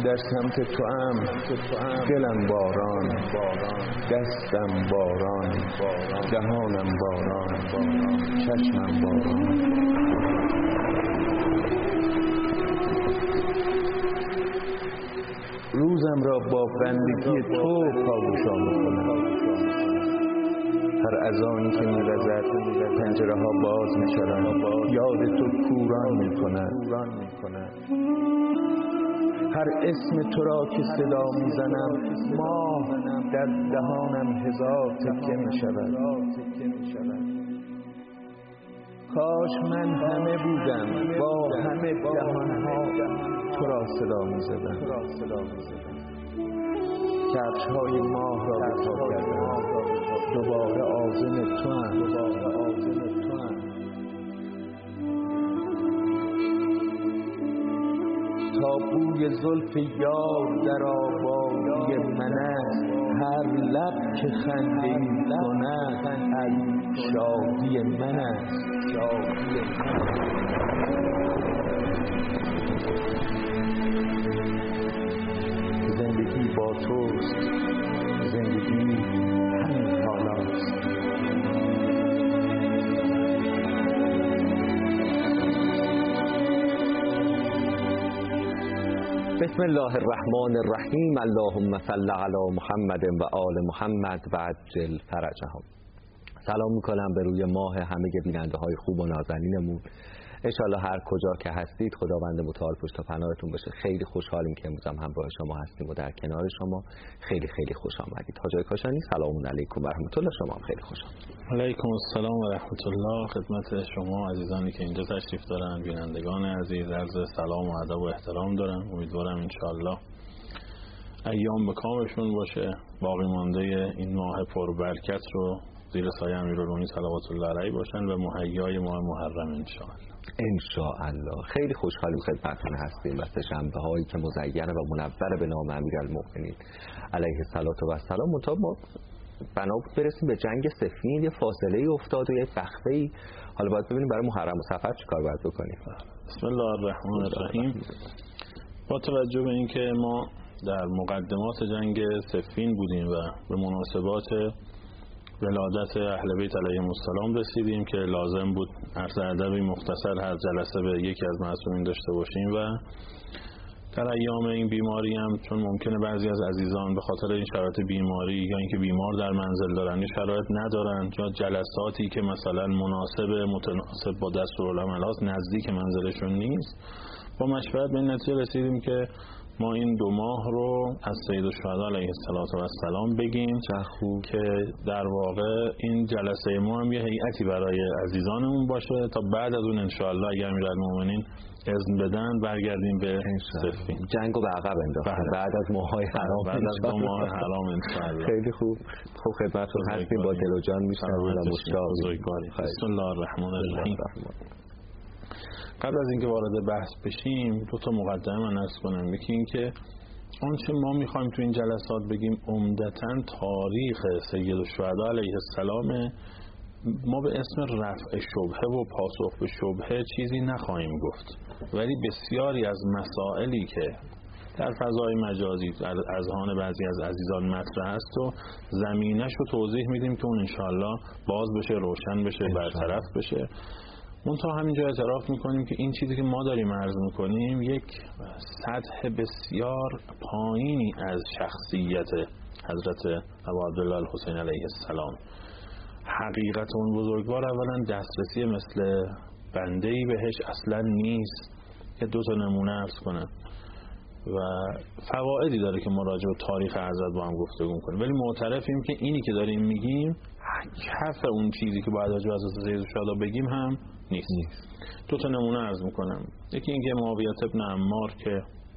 در سمت تو ام دلم باران، دستم باران، دهانم باران، چشمم باران. روزم را با بندگی تو پابوشا می‌کنم. هر اذانی که می‌رسد پنجره ها باز می‌شوند، یاد تو کوران می‌کند. هر اسم تو را که صدا می‌زنم ماه در دهانم هزار تکه می‌شود. کاش من همه بودم با همه دهان‌ها تو را صدا می‌زدم. کفش‌های ماه را به پا کردم، دوباره عازم توام. تا بوی زلف یار در آبادی من است، هر لب که خنده‌ای کند از شادی من است. زندگی با توست، زندگی همین حالاست. بسم الله الرحمن الرحیم. اللهم صل علی محمد و آل محمد و عجل فرجهم. سلام میکنم به روی ماه همه بیننده های خوب و نازنینمون. انشالله هر کجا که هستید خداوند متعال پشت و پناهتون باشه. خیلی خوشحالیم که امروز هم همراه شما هستیم و در کنار شما. خیلی خیلی خوش آمدید. حاج کاشانی سلام علیکم و رحمت الله. شما هم خیلی خوش آمدید. علیکم السلام و رحمت الله. خدمت شما عزیزانی که اینجا تشریف دارن، بینندگان عزیز، عرض سلام و ادب و احترام دارم. امیدوارم انشالله ایام به کامشون باشه. باقی مانده این ماه پربرکت رو زیر سایه امیرالمومنین صلوات الله علیه باشن و مهیای ماه محرم انشاءالله. خیلی خوشحالیم خدمتتون هستیم و سه‌شنبه هایی که مزینه و منور به نام امیرالمومنین علیه السلام. منتها ما بنا بود برسیم به جنگ صفین، یه فاصله ای افتاد و یه وقفه ای. حالا باید ببینیم برای محرم و صفر چیکار باید بکنیم. بسم الله الرحمن الرحیم. با توجه به اینکه ما در مقدمات جنگ صفین بودیم و به مناسبات ولادت اهل بیت علیهم السلام رسیدیم که لازم بود عرض ادبی مختصر هر جلسه به یکی از معصومین داشته باشیم و در ایام این بیماری هم چون ممکنه بعضی از عزیزان به خاطر این شرایط بیماری یا اینکه بیمار در منزل دارن این شرایط ندارن یا جلساتی که مثلا متناسب با دستورالعمل هاست نزدیک منزلشون نیست، با مشورت به این نتیجه رسیدیم که ما این 2 ماه رو از سید الشهدا علیه السلام بگیم که در واقع این جلسه ما هم یه هیئتی برای عزیزانمون باشه تا بعد از اون انشاءالله اگر امیرالمومنین اذن بدن برگردیم به صفین. جنگو به عقب انداختیم بعد از ماهای حرام، بعد از 2 ماه حرام انشاءالله. خیلی خوب. خب خدمتتون هستیم، با دل و جان میشنویم و مشتاقیم. بسم الله الرحمن الرحیم. قبل از اینکه وارد بحث بشیم 2 تا مقدمه من عرض کنم. یکی این که آنچه ما میخوایم تو این جلسات بگیم عمدتاً تاریخ سید الشهدا علیه السلام. ما به اسم رفع شبهه و پاسخ به شبهه چیزی نخواهیم گفت، ولی بسیاری از مسائلی که در فضای مجازی در اذهان بعضی از عزیزان مطرح است و زمینش رو توضیح میدیم که اون انشاءالله باز بشه، روشن بشه، برطرف بشه. منتها همینجا اعتراف میکنیم که این چیزی که ما داریم عرض میکنیم یک سطح بسیار پایینی از شخصیت حضرت ابو عبدالله الحسین علیه السلام. حقیقت اون بزرگوار اولا دسترسی مثل بنده‌ای بهش اصلا نیست. که 2 تا نمونه عرض کنم و فوائدی داره که ما راجع به تاریخ حضرت با هم گفتگو کنیم، ولی معترفیم که اینی که داریم میگیم کف اون چیزی که باید راجع به حضرت سید الشهدا بگیم هم نیست. 2 تا نمونه عرض میکنم. یکی اینکه معاویه ابن عمار که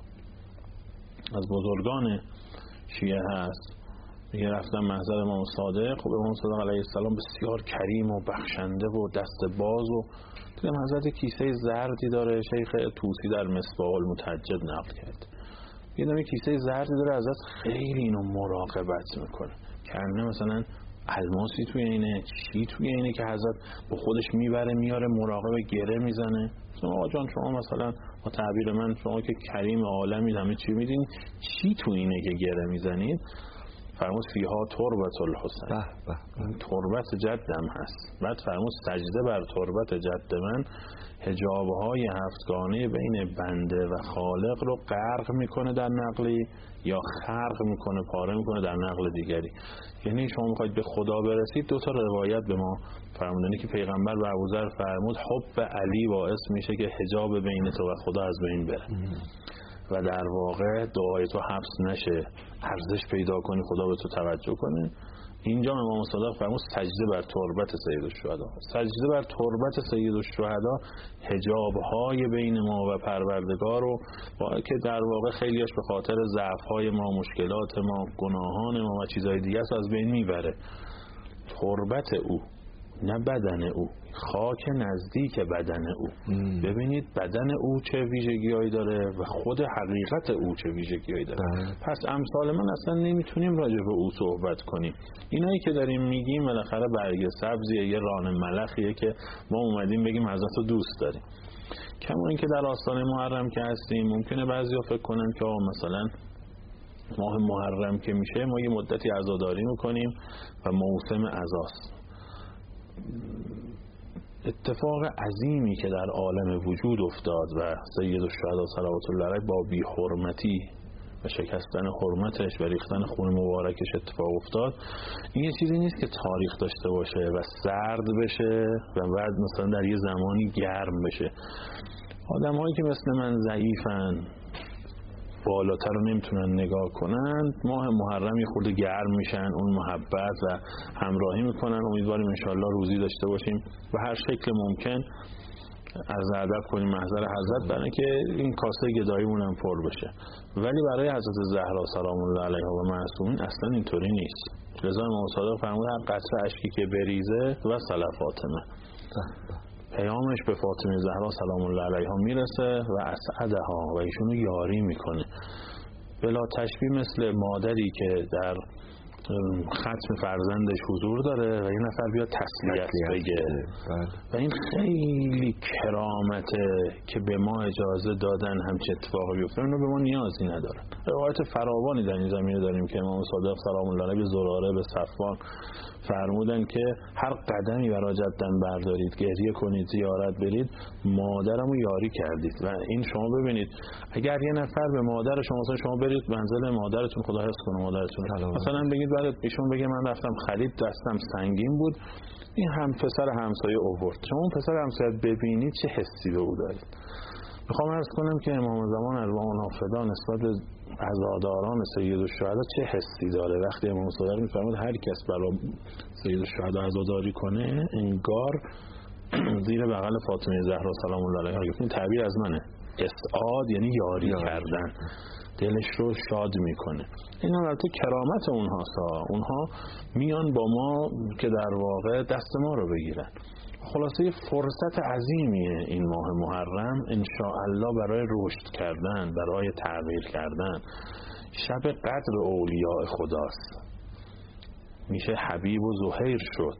از بزرگان شیعه هست، میگه رفتم محضر امام صادق و امام صادق علیه السلام بسیار کریم و بخشنده و دست باز و دیدم حضرت کیسه زردی داره. شیخ طوسی در مصباح المتجد نقل کرد. دیدم این کیسه زردی داره، حضرت خیلی اینو مراقبت میکنه، کنه مثلا الماسی توی اینه، چی توی اینه که حضرت با خودش میبره میاره، مراقب گره میزنه. آقا جان شما مثلا با تعبیر من شما که کریم عالمید، همه چی میدین، چی تو اینه که گره میزنید؟ فرمود فیها تربت الحسین، این تربت جدم هست. بعد فرمود سجده بر تربت جد من حجابهای هفتگانه بین بنده و خالق رو غرق میکنه در نقلی یا خرق میکنه، پاره میکنه در نقل دیگری. یعنی شما میخواید به خدا برسید، دو تا روایت به ما فرمودنی که پیغمبر به ابوذر فرمود حب علی باعث میشه که حجاب بین تو و خدا از بین بره و در واقع دعای تو حبس نشه، ارزش پیدا کنی، خدا به تو توجه کنه. اینجا امام صادق فرمود سجده بر تربت سید الشهدا. سجده بر تربت سید الشهدا حجاب‌های بین ما و پروردگار رو که در واقع خیلیش به خاطر ضعف‌های ما، مشکلات ما، گناهان ما و چیزهای دیگه از بین میبره. تربت او، نه بدن او، خاک نزدیک بدن او. ببینید بدن او چه ویژگی‌هایی داره و خود حقیقت او چه ویژگی‌هایی داره. پس امثال من اصلا نمیتونیم راجع به او صحبت کنیم. اینایی که داریم میگیم بالاخره برگ سبزیه، یه ران ملخیه که ما اومدیم بگیم حضرت رو دوست داریم. کما اینکه در آستانه محرم که هستیم ممکنه بعضیا فکر کنن که مثلا ماه محرم که میشه ما یه مدتی عزاداری میکنیم و موسم عزاست. اتفاق عظیمی که در عالم وجود افتاد و سید الشهدا صلوات الله علیه با بی حرمتی و شکستن حرمتش و ریختن خون مبارکش اتفاق افتاد، این یه چیزی نیست که تاریخ داشته باشه و سرد بشه و بعد مثلا در یه زمانی گرم بشه. آدم‌هایی که مثل من ضعیفن، بالاتر رو نمیتونن نگاه کنن، ماه محرم یه خورده گرم میشن، اون محبت و همراهی میکنن. امیدواریم انشالله روزی داشته باشیم و هر شکل ممکن از ادب کنیم محضر حضرت برای که این کاسه گداییمون هم پر بشه. ولی برای حضرت زهرا سلام الله علیها و معصومین اصلا اینطوری نیست. لذا امام صادق فرمود هر قطره اشکی که بریزه و صلی فاطمه، پیامش به فاطمه زهرا سلام الله علیها میرسه و اسعدها و ایشونو یاری میکنه. بلا تشبیه مثل مادری که در ختم فرزندش حضور داره و یه نفر بیاد تسلیت بگه و این خیلی کرامته که به ما اجازه دادن همچه اتفاقی بیفته. اینو به ما نیازی ندارن. روایت فراوانی در این زمینه داریم که امام صادق سلام الله علیه به زراره، به صفوان فرمودن که هر قدمی برای جدن بردارید، گریه کنید، زیارت برید، مادرمو یاری کردید. و این شما ببینید اگر یه نفر به مادر شما، مثلا شما برید منزل مادرتون، خدا حفظ کنه مادرتون، مثلا بگید بعد ایشون بگه من رفتم خرید دستم سنگین بود، این هم پسر همسایه آورد، شما اون پسر همسایه ببینید چه حسی به او دارید. میخوام عرض کنم که امام زمان ارواحنا فدا نسبت به عزاداران سید الشهدا چه حسی داره. وقتی امام صادق میفرماد هر کس برای سید الشهدا عزاداری کنه انگار زیر بغل فاطمه زهرا سلام الله علیها. این تعبیر از منه. اسعاد یعنی یاری کردن، دلش رو شاد میکنه. این البته کرامت اونهاست. اونها میان با ما که در واقع دست ما رو بگیرن. خلاصه فرصت عظیمیه این ماه محرم انشاءالله برای رشد کردن، برای تغییر کردن. شب قدر اولیاء خداست، میشه حبیب و زهیر شد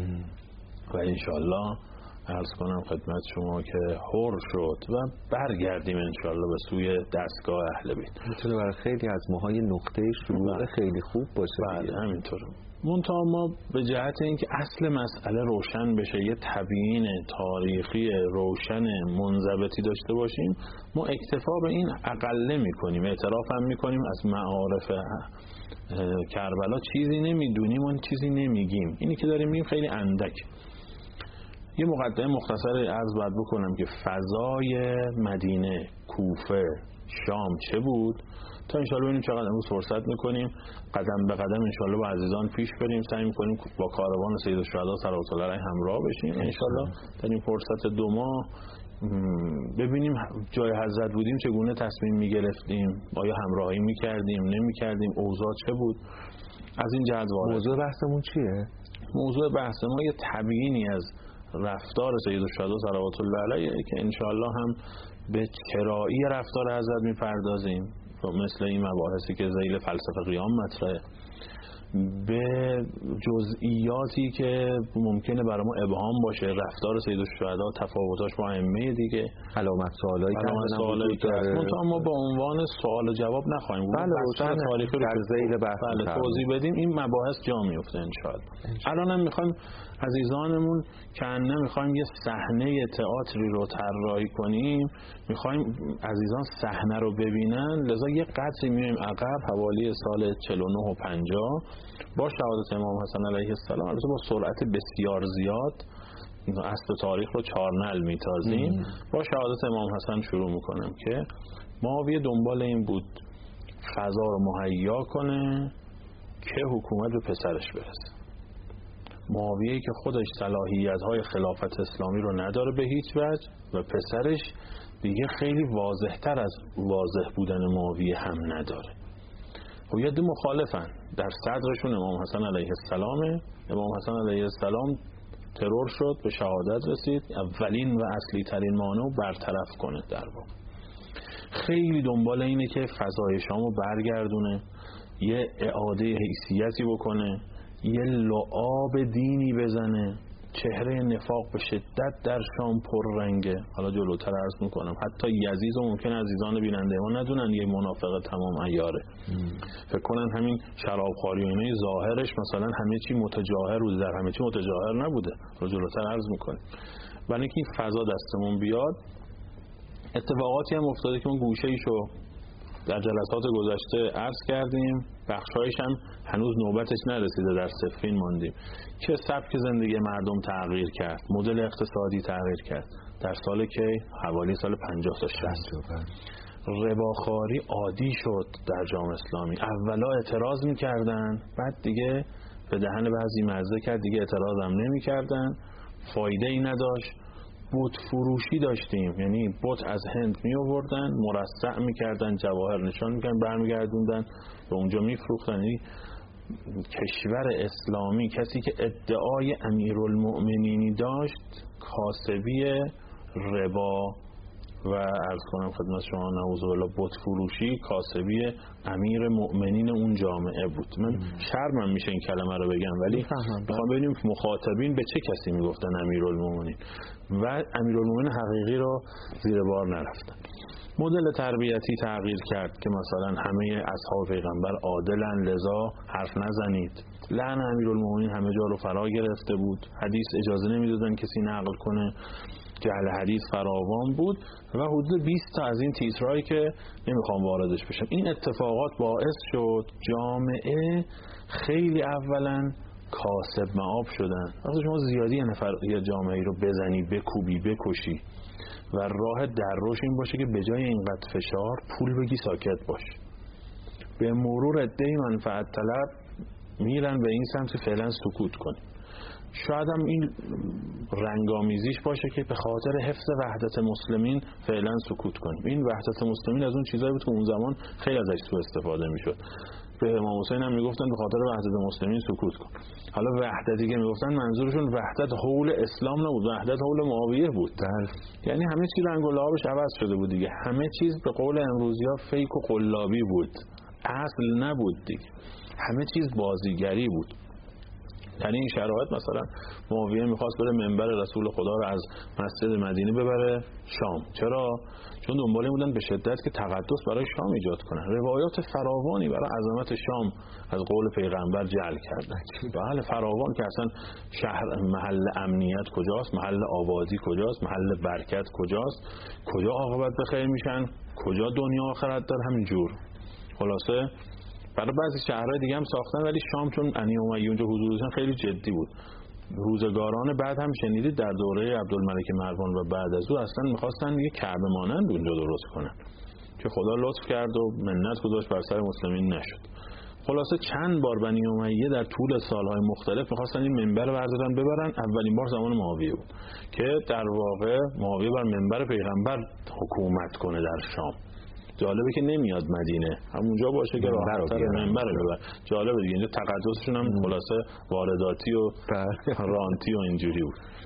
و انشاءالله عرض کنم خدمت شما که حر شد و برگردیم انشاءالله به سوی دستگاه اهل بیت. میتونه برای خیلی از ماهای نقطه شروع خیلی خوب باشه. بله همینطوره. منتها ما به جهت اینکه اصل مسئله روشن بشه، یه تبیین تاریخی روشن منضبطی داشته باشیم، ما اکتفا به این اقله میکنیم، اعتراف هم میکنیم از معارف کربلا چیزی نمیدونیم و چیزی نمیگیم. اینی که داریم میگیم خیلی اندک. یه مقدمه مختصر عرض باید بکنم که فضای مدینه، کوفه، شام چه بود تا انشالله ببینیم چقدر امروز فرصت میکنیم قدم به قدم انشالله با عزیزان پیش بریم، سعی میکنیم با کاروان سید الشهدا صلوات الله علیه همراه بشیم. انشالله در این فرصت 2 ماه ببینیم جای حضرت بودیم چگونه تصمیم میگرفتیم، آیا همراهی میکردیم نمیکردیم، اوضاع چه بود. از این جهت وارد. موضوع بحثمون چیه؟ موضوع بحث ما یه تبیینی از رفتار سید الشهدا صلوات الله علیه که انشالله هم به چرایی رفتار حضرت میپردازیم مثل این مباحثی که ذیل فلسفه قیام مطرحه. به جزئیاتی که ممکنه برای ما ابهام باشه، رفتار سید الشهدا، تفاوتاش با ائمه دیگه، علامت سوالایی که ما با عنوان سوال و جواب نخواهیم بود. بله، تاریخی رو در ذیل بحث توضیح بدیم، این مباحث جا میفته ان شاء الله. الان هم میخوایم عزیزانمون که نمیخوایم یه صحنه تئاتری رو طراحی کنیم، میخوایم عزیزان صحنه رو ببینن، لذا یه قدری میایم عقب حوالی سال 49 و 50 با شهادت امام حسن علیه السلام، البته با سرعت بسیار زیاد اصل تاریخ رو چارنل میتازیم. با شهادت امام حسن شروع میکنم که معاویه دنبال این بود فضا رو مهیا کنه که حکومت به پسرش برسه. معاویه‌ای که خودش صلاحیت‌های خلافت اسلامی رو نداره به هیچ وجه و پسرش دیگه خیلی واضح‌تر از واضح بودن معاویه هم نداره. و یه دو مخالفن، در صدرشون امام حسن علیه السلام. امام حسن علیه السلام ترور شد، به شهادت رسید، اولین و اصلی ترین مانع برطرف کنه. در واقع خیلی دنبال اینه که فضای شام رو برگردونه، یه اعاده حیثیتی بکنه، یه لعاب دینی بزنه. چهره نفاق به شدت در شام پررنگه. حالا جلوتر عرض میکنم حتی یزید و ممکن عزیزان بیننده ما ندونن یه منافق تمام عیاره، فکر کنن همین شرابخواری و اینه ظاهرش مثلا همه چی متجاهر بوده، در همه چی متجاهر نبوده. رو جلوتر عرض میکنیم. برای اینکه این فضا دستمون بیاد، اتفاقاتی هم افتاده که اون گوشه ایشو در جلسات گذشته عرض کردیم، بخشایش هم هنوز نوبتش نرسیده، در صفین ماندیم که سبک زندگی مردم تغییر کرد، مدل اقتصادی تغییر کرد. در سال که حوالی سال 50 تا 60 رباخواری عادی شد در جامعه اسلامی. اولا اعتراض میکردن، بعد دیگه به دهن بعضی مزه کرد، دیگه اعتراض هم نمیکردن، فایده ای نداشت. بت فروشی داشتیم، یعنی بت از هند می آوردن، مرصع میکردن، جواهر نشان میکردن، برمیگردوندن به اونجا میفروختن. یعنی کشور اسلامی کسی که ادعای امیرالمؤمنینی داشت، کاسبی ربا و عرض کنم خدمت شما نعوذ بالله بت فروشی، کاسبی امیر مؤمنین اون جامعه بود. من شرمم میشه این کلمه رو بگم، ولی میخوام ببینیم مخاطبین به چه کسی میگفتن امیرالمؤمنین و امیرالمؤمنین حقیقی رو زیر بار نرفتن. مدل تربیتی تغییر کرد که مثلا همه اصحاب پیغمبر عادلن، لذا حرف نزنید. لعن امیرالمؤمنین همه جا رو فرا گرفته بود، حدیث اجازه نمیدادن کسی نقل کنه، جهل حدیث فراوان بود و حدود 20 تا از این تیترایی که نمیخوام واردش بشم. این اتفاقات باعث شد جامعه خیلی اولا کاسب معاب شدن. وقتی شما زیادی یه جامعه رو بزنی، بکوبی، بکشی و راه درروش این باشه که به جای اینقدر فشار پول بگی ساکت باش. به مرور عده‌ای منفعت طلب میرن به این سمت فعلا سکوت کنی. شاید هم این رنگامیزیش باشه که به خاطر حفظ وحدت مسلمین فعلا سکوت کنیم. این وحدت مسلمین از اون چیزایی بود که اون زمان خیلی ازش سوء استفاده میشد. به امام حسین هم میگفتن به خاطر وحدت مسلمین سکوت کن. حالا وحدتی که میگفتن منظورشون وحدت حول اسلام نبود، وحدت حول معاویه بود. یعنی همه چیز رنگ و لعابش عوض شده بود دیگه. همه چیز به قول امروزی‌ها فیک و قلابی بود، اصل نبود دیگه. همه چیز بازیگری بود. در این شرایط مثلا معاویه میخواست بره منبر رسول خدا رو از مسجد مدینه ببره شام. چرا؟ چون دنبال این بودن به شدت که تقدس برای شام ایجاد کنن. روایات فراوانی برای عظمت شام از قول پیغمبر جعل کردن. بله فراوان که اصلا شهر محل امنیت کجاست، محل آبادی کجاست، محل برکت کجاست، کجا عاقبت به خیر میشن، کجا دنیا آخرت داره، همینجور. خلاصه برای بعضی شهرهای دیگه هم ساختن، ولی شام چون انی امیه اونجا حضور داشتن خیلی جدی بود. روزگاران بعد هم شنیدید در دوره عبدالملک مروان و بعد از او اصلا می‌خواستن یه کعبه مانند اونجا درست کنن که خدا لطف کرد و منت گذاشت بر سر مسلمین نشد. خلاصه چند بار بنی امیه در طول سالهای مختلف می‌خواستن این منبر رو بردارن ببرن. اولین بار زمان معاویه بود که در واقع معاویه بر منبر پیغمبر حکومت کنه در شام. جالبه که نمیاد مدینه، همونجا باشه که راحت‌تر منبر رو ببر. جالبه دیگه، اینجا تقدسشون هم خلاصه وارداتی و رانتی و اینجوری بود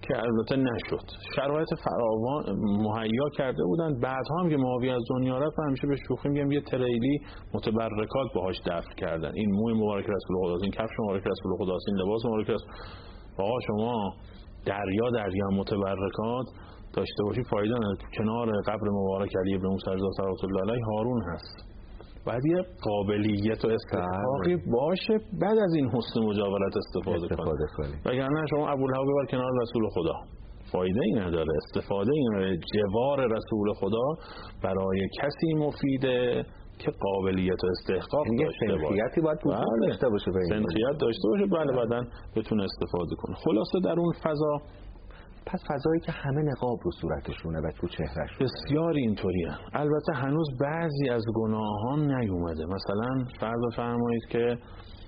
که البته نشد. شرایط فراوان مهیا کرده بودن. بعدها هم که معاویه از دنیا رفت همیشه به شوخی میگم یه تریلی متبرکات باهاش دفن کردن. این موی مبارک رسول خداست، این کفش مبارک رسول خداست، این لباس مبارک رسول. آقا شما دریا متبرکات داشته باشی فایده نداره. کنار قبر مبارک علی ابن موسی رضا صلوات الله علیه هارون هست. باید یه قابلیت و استحقاقی باشه بعد از این حسن مجاورت استفاده کنی. وگرنه شما ابوالهوا ببر کنار رسول خدا، فایده ای نداره، استفاده ای نداره. جوار رسول خدا برای کسی مفیده که قابلیت و استحقاق داشته باشه. باید داشته باشه، سنخیت داشته باشه، بله بعدن بتونه استفاده کنه. خلاصه در اون فضا، پس فضایی که همه نقاب رو صورتشونه و تو چهرهش بسیار اینطوریه. البته هنوز بعضی از گناهان نیومده. مثلا فرض فرمایید که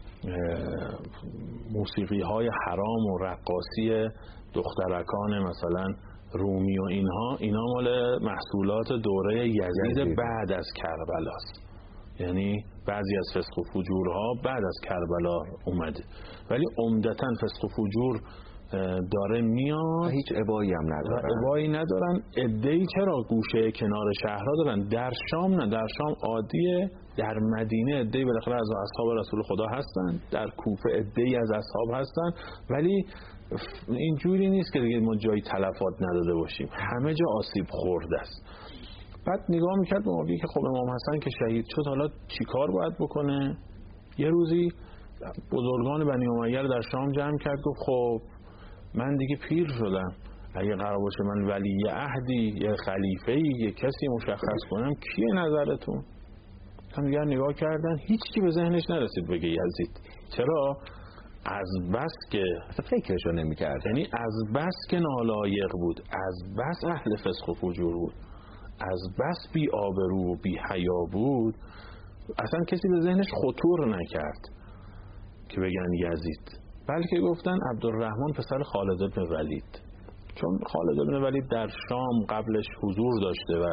موسیقی های حرام و رقاصی دخترکان مثلا رومی و اینا مال محصولات دوره یزید بعد از کربلاست. یعنی بعضی از فسق و فجورها بعد از کربلا اومده، ولی عمدتاً فسق و فجور داره میاد. هیچ ابایی هم ندارن. ابایی ندارن. عده‌ای چرا گوشه کنار شهرها دارن، در شام نه، در شام عادیه. در مدینه عده‌ای بالاخره از اصحاب رسول خدا هستن، در کوفه عده‌ای از اصحاب هستن، ولی اینجوری نیست که دیگه ما جایی تلفات نداده باشیم، همه جا آسیب خورده است. بعد نگاه میکرد به معاویه که خب امام حسن که شهید شد حالا چیکار باید بکنه. یه روزی بزرگان بنی امیه در شام جمع کرد، گفت خب من دیگه پیر شدم، اگه قرار باشه من ولی عهدی یه خلیفه‌ای یه کسی مشخص کنم، کیه نظرتون؟ هم دیگر نگاه کردن، هیچی به ذهنش نرسید بگه یزید. چرا؟ از بس که فکرشو نمی‌کرد، یعنی از بس که نالایق بود، از بس اهل فسق و فجور بود، از بس بی آبرو و بی حیا بود، اصلا کسی به ذهنش خطور نکرد که بگن یزید، بلکه گفتن عبدالرحمن پسر خالد بن ولید. چون خالد بن ولید در شام قبلش حضور داشته و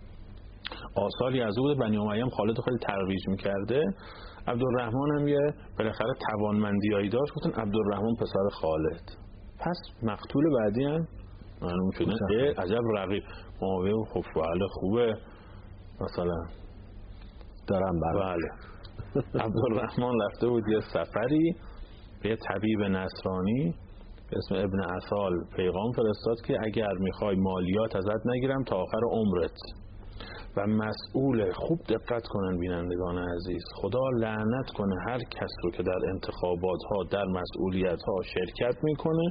آثاری از او بنی امیه خالد خیلی ترویج میکرده، عبدالرحمن هم یه بالاخره توانمندیایی داشت، گفتن عبدالرحمن پسر خالد. پس مقتول بعدی هم معلوم شده. عجب رقیب. معاویه خب بله خوبه مثلا دارم بله. عبدالرحمن رفته بود یه سفری به یه طبیب نصرانی به اسم ابن عسال پیغام فرستاد که اگر میخوای مالیات ازت نگیرم تا آخر عمرت. و مسئول، خوب دقت کنن بینندگان عزیز، خدا لعنت کنه هر کس رو که در انتخابات ها در مسئولیت ها شرکت میکنه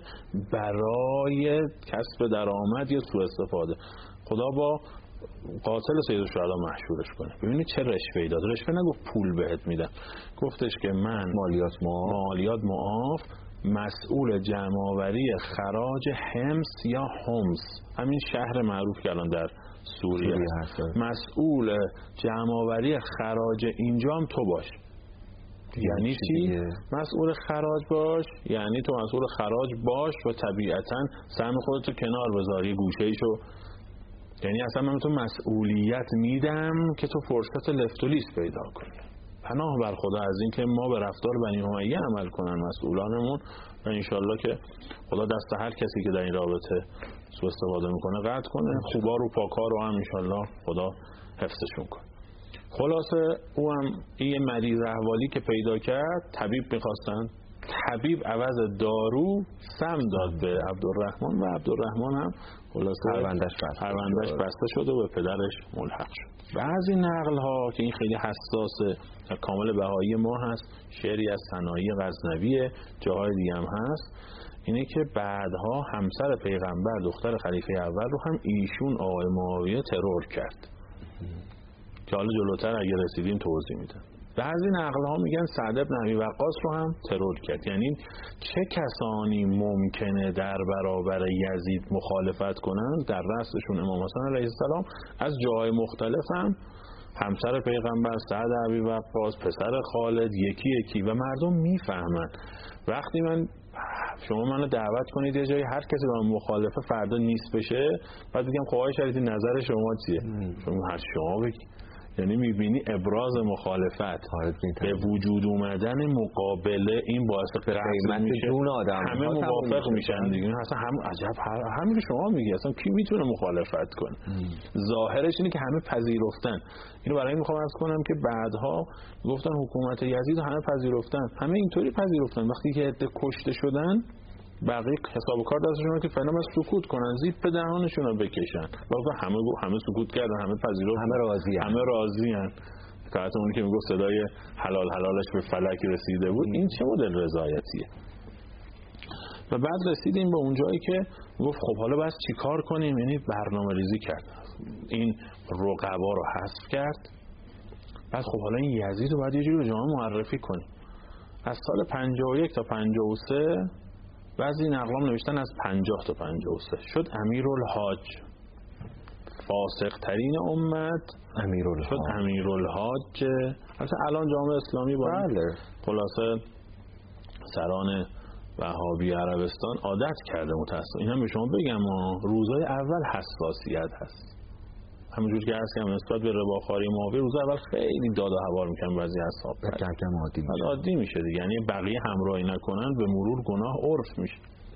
برای کسب درآمد یا سوء استفاده. خدا با قاتل سید الشهدا محشورش کنه. ببینید چه رشوه‌ای داد. رشوه نگفت پول بهت میدم، گفتش که من مالیات معاف، مسئول جمع‌آوری خراج حمص یا حمص، همین شهر معروف که الان در سوریه هست، مسئول جمع‌آوری خراج اینجا هم تو باش. یعنی چی؟ مسئول خراج باش یعنی تو مسئول خراج باش و طبیعتاً سهم خودتو کنار بذاری گوشه‌ایشو. یعنی اصلا من تو مسئولیت میدم که تو فرصت لفت و لیست پیدا کنی. پناه بر خدا از این که ما به رفتار بنی امیه عمل کنن مسئولانمون و انشالله که خدا دست هر کسی که در این رابطه سوء استفاده میکنه قطع کنه، خوبا رو پاکا رو هم انشالله خدا حفظشون کنه. خلاصه او هم این مریض احوالی که پیدا کرد، طبیب میخواستن، طبیب عوض دارو سم داد به عبدالرحمن و عبدالرحمن هم خلاصه پروندهش بسته شد و به پدرش ملحق شد. بعضی نقل ها که این خیلی حساسه، کامل بهایی ما هست، شعری از صناعی غزنویه، جاهای دیگه هم هست، اینه که بعدها همسر پیغمبر دختر خلیفه اول رو هم ایشون آقای معاویه ترور کرد که حالا جلوتر اگه رسیدیم توضیح میدم. بعضی نقل ها میگن سعد بن ابی وقاص رو هم ترور کرد. یعنی چه کسانی ممکنه در برابر یزید مخالفت کنن؟ در رأسشون امام حسن علیه السلام، از جاهای مختلف هم همسر پیغمبر سعد ابی وقاص، پسر خالد، یکی یکی، و مردم میفهمن. وقتی شما منو دعوت کنید یه جایی هر کسی با من مخالفه فردا نیست بشه، بعد بگم خب آقای شریفی نظر شما چیه؟ شما هر شما بگید. یعنی میبینی ابراز مخالفت به وجود اومدن مقابله این باعث قیمت میشه، جون آدم همه موافق میشن دیگه. اصلا هم عجب همین که شما میگی، اصلا کی میتونه مخالفت کنه؟ ظاهرش اینه که همه پذیرفتن. اینو برای میخوام عرض کنم که بعدها گفتن حکومت یزید همه پذیرفتن، همه اینطوری پذیرفتن. وقتی که عده کشته شدن بقیه حساب کار دستشون که فعلا بس سکوت کنن، زیپ به دهانشون رو بکشن. واقعا همه سکوت کردن، همه پذیرفتن، همه راضی‌ان. فقط اونی که میگفت صدای حلالش به فلک رسیده بود، این چه مدل رضایتیه؟ و بعد رسیدیم به اون جایی که گفت خب حالا بس چیکار کنیم؟ یعنی برنامه‌ریزی کرد، این رقبا رو حذف کرد. بعد خب حالا این یزید رو باید یه جوری به جامعه معرفی کنیم. از سال 51 تا 53 بعضی نقلام نوشتن از 50 تا 53 شد امیرالحاج، فاسق ترین امت شد امیرالحاج. البته الان جامعه اسلامی با خلاصه سران وهابی عربستان عادت کرده متأسفانه. این هم به شما بگم روزای اول حساسیت هست، همونجور که عرض کردم نسبت به رباخواری معاویه روزای اول خیلی داد و هوار میکنن بعضی اصحاب، عادی میشه دیگه. یعنی بقیه همراهی نکنن به مرور گناه عرف میشه.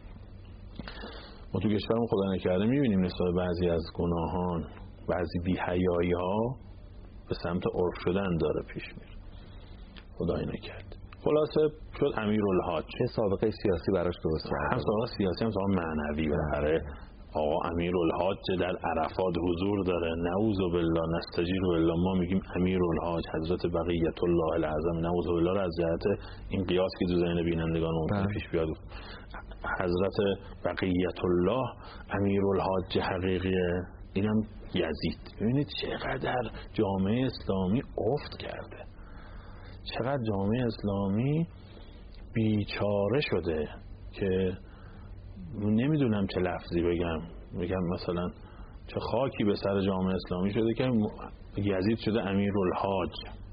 ما تو کشورمون خدا نکرده میبینیم نسبت بعضی از گناهان، بعضی بی‌حیایی ها به سمت عرف شدن داره پیش میره. خدای نکرد. خلاصه شد امیرالحاج. چه سابقه سیاسی براش درست کرد؟ هم سابقه سیاسی هم سابقه معنوی. بالاخره آقا امیرالحاج در عرفات حضور داره. نعوذ بالله نستجیر بالله، ما میگیم امیرالحاج حضرت بقیت الله العظم، نعوذ بالله را از جهت این قیاس که تو ذهن بینندگان ممکنه پیش بیاد. حضرت بقیت الله امیرالحاج حقیقیه، اینم یزید. ببینید چقدر جامعه اسلامی افت کرده، چقدر جامعه اسلامی بیچاره شده که نمیدونم چه لفظی بگم مثلا چه خاکی به سر جامعه اسلامی شده که یزید شده امیرالحاج.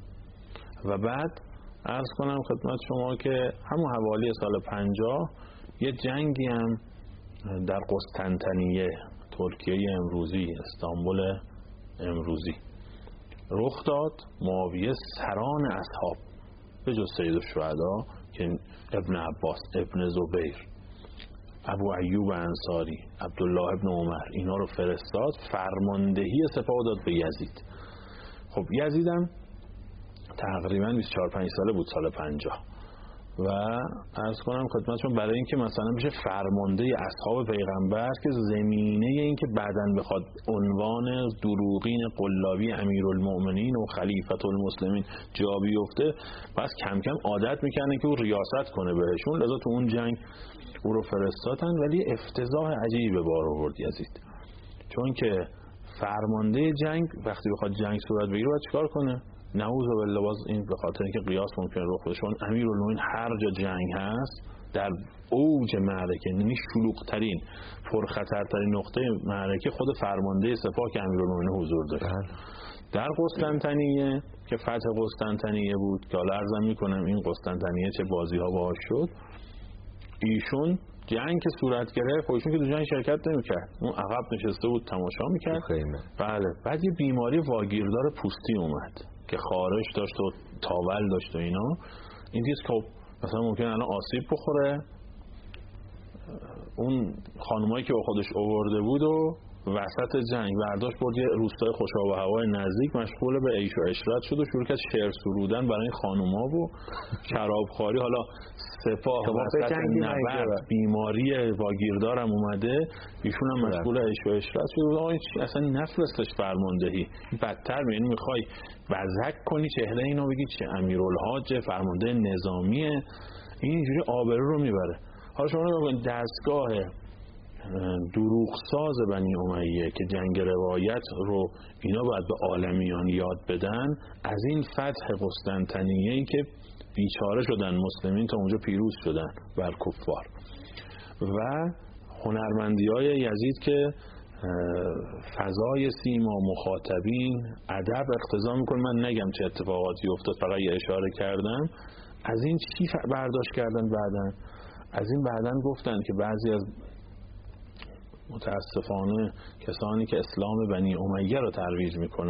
و بعد عرض کنم خدمت شما که همون حوالی سال 50 یه جنگی هم در قسطنطنیه، ترکیه امروزی، استانبول امروزی رخ داد. معاویه سران اصحاب به جز سید الشهدا که ابن عباس، ابن زبیر، ابو ایوب انصاری، عبدالله ابن عمر، اینا رو فرستاد، فرماندهی سپاه داد به یزید. خب یزیدم تقریبا 24-25 ساله بود سال 50 و عرض کنم خدمتشون برای اینکه مثلا بشه فرمانده اصحاب پیغمبر که زمینه این که بعداً بخواد عنوان دروغین قلابی امیرالمؤمنین و خلیفة المسلمین جا بیفته، پس کم کم عادت میکنه که او ریاست کنه بهشون. لذا تو اون جنگ او رو فرستادن. ولی افتضاح عجیبی به بار آورد یزید، چون که فرمانده جنگ وقتی بخواد جنگ صورت بگیره باید چیکار کنه؟ نعوذ بالله، باز این به خاطر اینکه قیاس ممکنه رخ بده، چون امیرالمومنین هر جا جنگ هست در اوج معرکه، یعنی شلوغ‌ترین پرخطرترین نقطه معرکه خود فرمانده سپاه که امیرالمومنین حضور داشت. در قسطنطنیه که فتح قسطنطنیه بود که حالا عرضم میکنم این قسطنطنیه چه بازی‌ها باهاش شد، ایشون جنگ که صورت گرفت خودشون که تو جنگ شرکت نمی‌کرد، اون عقب نشسته بود تماشا می‌کرد. بله. بعد یه بیماری واگیردار پوستی اومد که خارش داشت و تاول داشت و اینا. این چیز که مثلا ممکنه الان آسیب بخوره. اون خانمایی که با خودش آورده بود و وسط جنگ برداشت برد یه روستای خوش آب و هوای نزدیک، مشغول به عیش و عشرت شد و شروع کرد شعر سرودن برای خانوما و شرابخواری. حالا سپاه وسط نبرد بیماری واگیردارم اومده، ایشون هم مشغول عیش و عشرت شد. اصلا نفرستش فرماندهی، بدتر میخوای بزک کنی چهره اینو بگی چه امیرالحاج فرمانده نظامیه، اینجوری آبرو رو میبره. حالا شما نگاه دستگاه دروغساز بنی امیه که جنگ روایت رو اینا باید به عالمیان یاد بدن، از این فتح قسطنطنیه‌ای که بیچاره شدن مسلمین تا اونجا پیروز شدن بر کفار، و هنرمندی‌های یزید که فضای سیما، مخاطبین، ادب اقتضا میکنه. من نگم چه اتفاقاتی افتاد، فقط یه اشاره کردم. از این چی برداشت کردن بعدن؟ از این بعدن گفتن که بعضی از متاسفانه کسانی که اسلام بنی امیه رو ترویج میکنن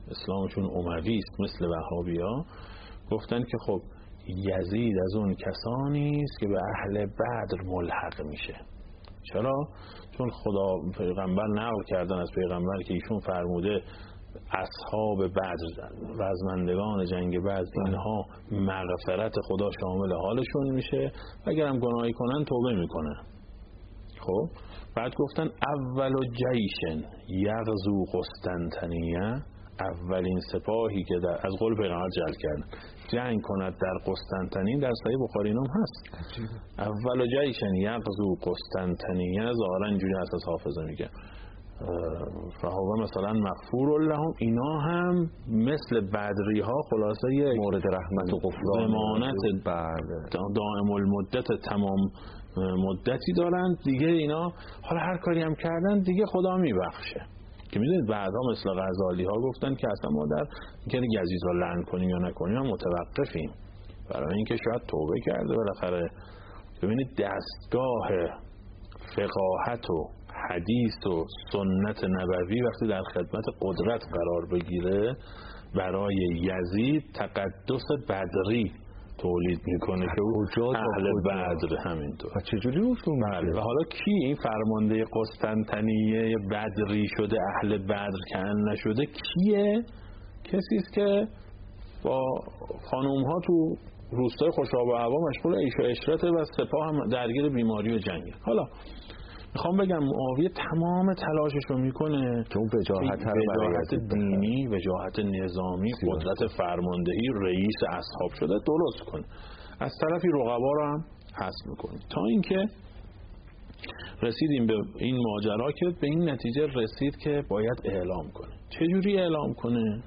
اسلامشون اموی است مثل وهابی‌ها، گفتن که خب یزید از اون کسانی است که به اهل بدر ملحق میشه. چرا؟ چون خدا پیغمبر نقل کردن از پیغمبر که ایشون فرموده اصحاب بدر، رزمندگان جنگ بدر، اینها مغفرت خدا شامل حالشون میشه، اگر هم گناهی کنن توبه میکنن. خب بعد گفتن اول جیشن یغزو قسطنطنیه، اولین سپاهی که از قول پیغمبر جل کردن جنگ کند در قسطنطنیه، در صحیح بخاری هم هست. اول جیشن یغزو قسطنطنیه، ظاهرا اینجوری اساس حافظه میگه فهو مثلا مغفور لهم، اینا هم مثل بدری ها خلاصه یک مورد رحمت و غفران ضمانت دائم المدت تمام مدتی دارن دیگه. اینا حالا هر کاری هم کردن دیگه خدا میبخشه. که میدونید بعدا مثل غزالی ها گفتن که اصلا ما در اینکه یزید رو لعن کنیم یا نکنیم هم متوقفیم، برای اینکه شاید توبه کرده بالاخره. ببینید دستگاه فقاهت و حدیث و سنت نبوی وقتی در خدمت قدرت قرار بگیره، برای یزید تقدس بدری تولید میکنه که اهل بدر همینطور. و چجوری روشون و حالا کی این فرمانده قسطنطنیه بدری شده اهل بدر که نشده کیه؟ کسی است که با خانوم ها تو روستای خوشاب و هوا مشغول عیش و عشرت و سپاه هم درگیر بیماری و جنگ. حالا میخوام بگم معاویه تمام تلاشش رو میکنه که اون وجاهت دینی، وجاهت نظامی، قدرت فرماندهی، رئیس اصحاب شده درست کنه، از طرفی رقبا رو هم حذف میکنه، تا اینکه رسیدیم به این ماجرا که به این نتیجه رسید که باید اعلام کنه. چجوری اعلام کنه؟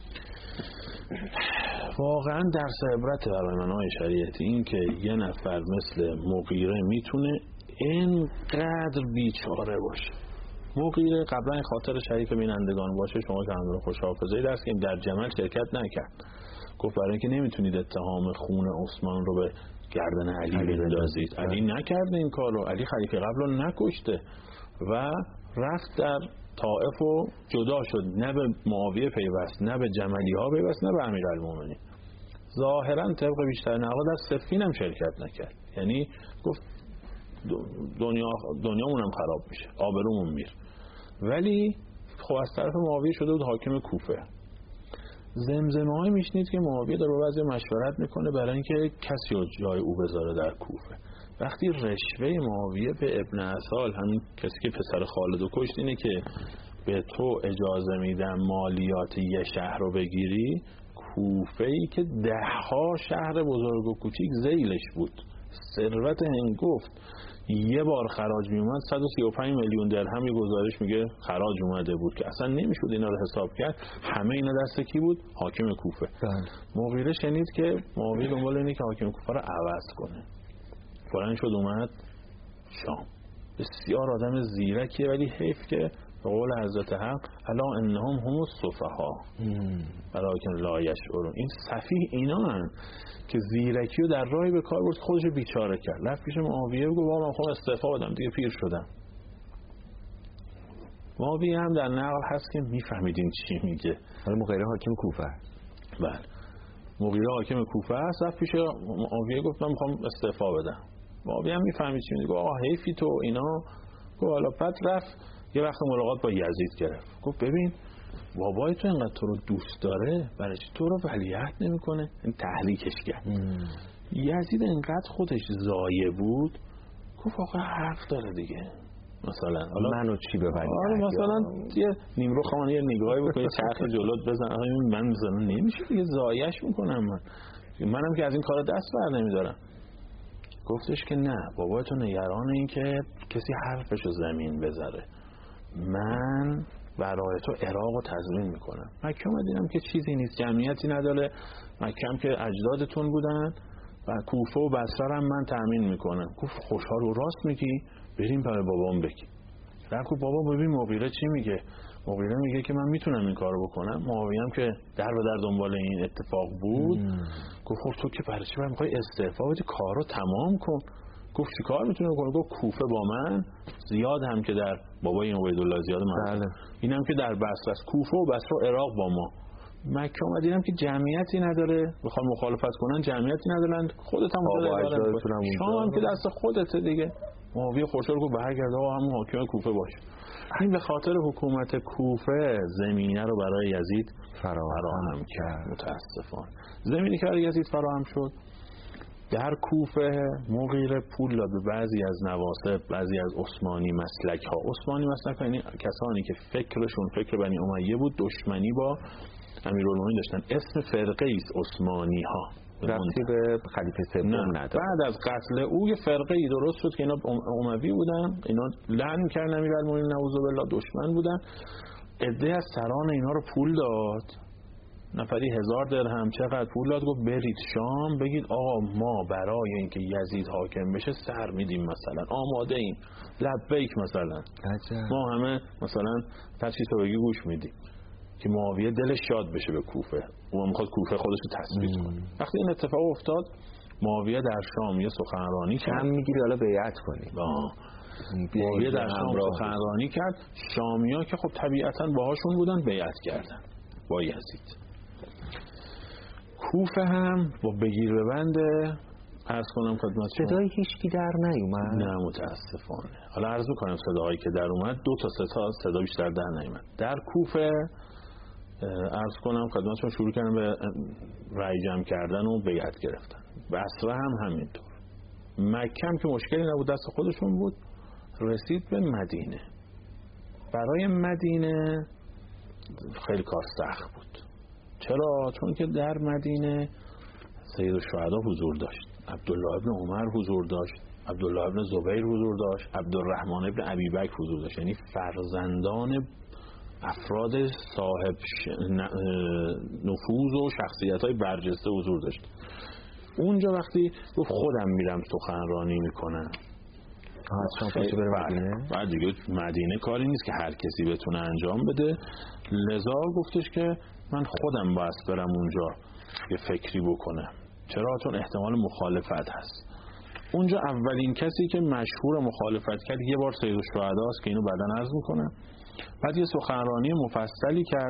واقعا درس عبرت برای منهای شریعتی این که یه نفر مثل مغیره میتونه اینقدر بیچاره باشه. مغیره قبلا خاطر شریف بینندگان باشه، شما که همراه خوش حافظه‌ای درست که در جمل شرکت نکرد، گفت برای اینکه نمیتونید اتهام خون عثمان رو به گردن علی بندازید. علی نکرده این کار رو، علی خلیفه قبل رو نکشته و رفت در طائف و جدا شد، نه به معاویه پیوست، نه به جملی ها پیوست، نه به امیرالمومنین. ظاهرا طبق بیشتر نقاد در صفین هم شرکت نکرد، یعنی گفت دنیامون هم خراب میشه، آبرومون میره. ولی خب از طرف معاویه شده بود حاکم کوفه. زمزمه های میشنید که معاویه داره با بعضی مشورت میکنه برای اینکه کسی رو جای او بذاره در کوفه. وقتی رشوه معاویه به ابن اسال، همین کسی که پسر خالد کشت، اینه که به تو اجازه میدم مالیات یه شهر رو بگیری، کوفه‌ای که 10 شهر بزرگ و کوچیک ذیلش بود، ثروت هنگفت، یه بار خراج می اومد 135 میلیون درهم گزارش میگه خراج اومده بود که اصلا نمیشد اینا رو حساب کرد. همه اینا دست کی بود؟ حاکم کوفه. مغیره شنید که معاویه دنبال اینه که حاکم کوفه رو عوض کنه، فلان شد اومد شام. بسیار آدم زیرکیه، ولی حیف که به قول حضرت حق الا انهم هم السفها ولکن لا یشعرون، این سفیه اینا هن که زیرکی رو در راهی به کار برد، خودش بیچاره کرد. رفت پیش معاویه بگو من میخوام استعفا بدم، دیگه پیر شدم. معاویه هم در نقل هست که میفهمیدین چی میگه. حالا مغیره حاکم کوفه است. بله مغیره حاکم کوفه است. رفت پیش معاویه گفت من میخوام استعفا بدم. معاویه هم میفهمید چی میگه، آقا حیفی تو اینا. گفت حالا بعد رفت یه وقت ملاقات با یزید گرفت، گفت ببین بابای تو اینقدر تو رو دوست داره، برای چی تو رو ولیعهد نمیکنه؟ این تحریکش کرد. یزید اینقدر خودش ضایع بود، گفت آقا حق داره دیگه، مثلا حالا منو چی به ولیعهد؟ آره مثلا یه نیمرو خانه یه نگاهی بکنی چرخ جلوت بزن، من مثلا نمیشه دیگه ضایعش میکنم، منم که از این کارا دست بر نمیدارم. گفتش که نه، بابای تو نگران این که کسی حرفشو زمین بذاره، من برای تو عراق رو تضمین میکنم. مکه مدینم که چیزی نیست، جمعیتی نداره، مکه هم که اجدادتون بودن و کوفه و بصره هم من تأمین میکنم. گفت خوشحال و راست میگی، بریم برای بابام بگی. رفت گفت بابا ببین مغیره چی میگه. مغیره میگه که من میتونم این کارو بکنم. معاویه هم که در و در دنبال این اتفاق بود گفت خب تو که برای چی میخوای استعفا بدی، کارو تمام کن. گفت چی کار میتونه بکنه؟ گفت کوفه با من، زیاد هم که در بابای عبیدالله زیاد من، اینم که در بصره است، کوفه و بصره و عراق با ما. مکه و مدینه هم که جمعیتی نداره، بخوام مخالفت کنن جمعیتی ندارن، خودت هم اونجا شام هم که دست خودته دیگه. معاویه خورشید رو برگرد آقا همون حاکم کوفه باشه. این به خاطر حکومت کوفه زمینه رو برای یزید فراهم کرد. متاسفانه زمینی که برای یزید فراهم شد، در کوفه مغیره پول داد به بعضی از نواصب، بعضی از عثمانی مسلک ها. عثمانی مسلک ها یعنی کسانی که فکرشون فکر بنی امیه بود، دشمنی با امیرالمومنین داشتن. اسم فرقه است عثمانی ها، رفتی به خلیفه سوم نداره. بعد از قتل او یه فرقه ای درست شد که اینا اموی بودن، اینا لعن کردن امیرالمومنین نعوذ بالله، دشمن بودن. عده از سران اینا رو پول داد، نفری 1000 درهم چقدر پول داد، گفت برید شام بگید آقا ما برای اینکه یزید حاکم بشه سر میدیم، مثلا آماده ایم، لبیک مثلا ما همه مثلا تشخیص بگی گوش میدیم که معاویه دلش شاد بشه به کوفه، اون میخواد کوفه خودش رو تثبیت کنه. وقتی این اتفاق افتاد معاویه در شام یه سخنرانی کرد، هم میگیری حالا بیعت کنی. معاویه در شام سخنرانی کرد، شامیا که خب طبیعتا باهاشون بودن بیعت کردن با یزید. کوفه هم با بگیر ببنده، عرض کنم خدمت شما صدای هیچکی در نیومد. نه متاسفانه. حالا عرض کنم صدایی که در اومد 2 تا 3 تا صدا بیشتر در نیومد. در کوفه عرض کنم خدمت شما شروع کردن به رأی جمع کردن و بیعت گرفتن. بصره هم همینطور. مکه هم که مشکلی نبود، دست خودشون بود. رسید به مدینه. برای مدینه خیلی کار سخت بود. چرا؟ چون که در مدینه سید الشهدا حضور داشت، عبدالله ابن عمر حضور داشت، عبدالله ابن زبیر حضور داشت، عبدالرحمن ابن ابی بکر حضور داشت. یعنی فرزندان افراد صاحب نفوذ و شخصیت‌های برجسته حضور داشت. اونجا وقتی گفت خودم میرم سخنرانی میکنم، بعد دیگه مدینه کاری نیست که هر کسی بتونه انجام بده، لذا گفتش که من خودم باید برم اونجا یه فکری بکنم. چرا؟ چون احتمال مخالفت هست. اونجا اولین کسی که مشهور مخالفت کرد یه بار سید الشهدا است که اینو بعداً عرض میکنم. بعد یه سخنرانی مفصلی کرد.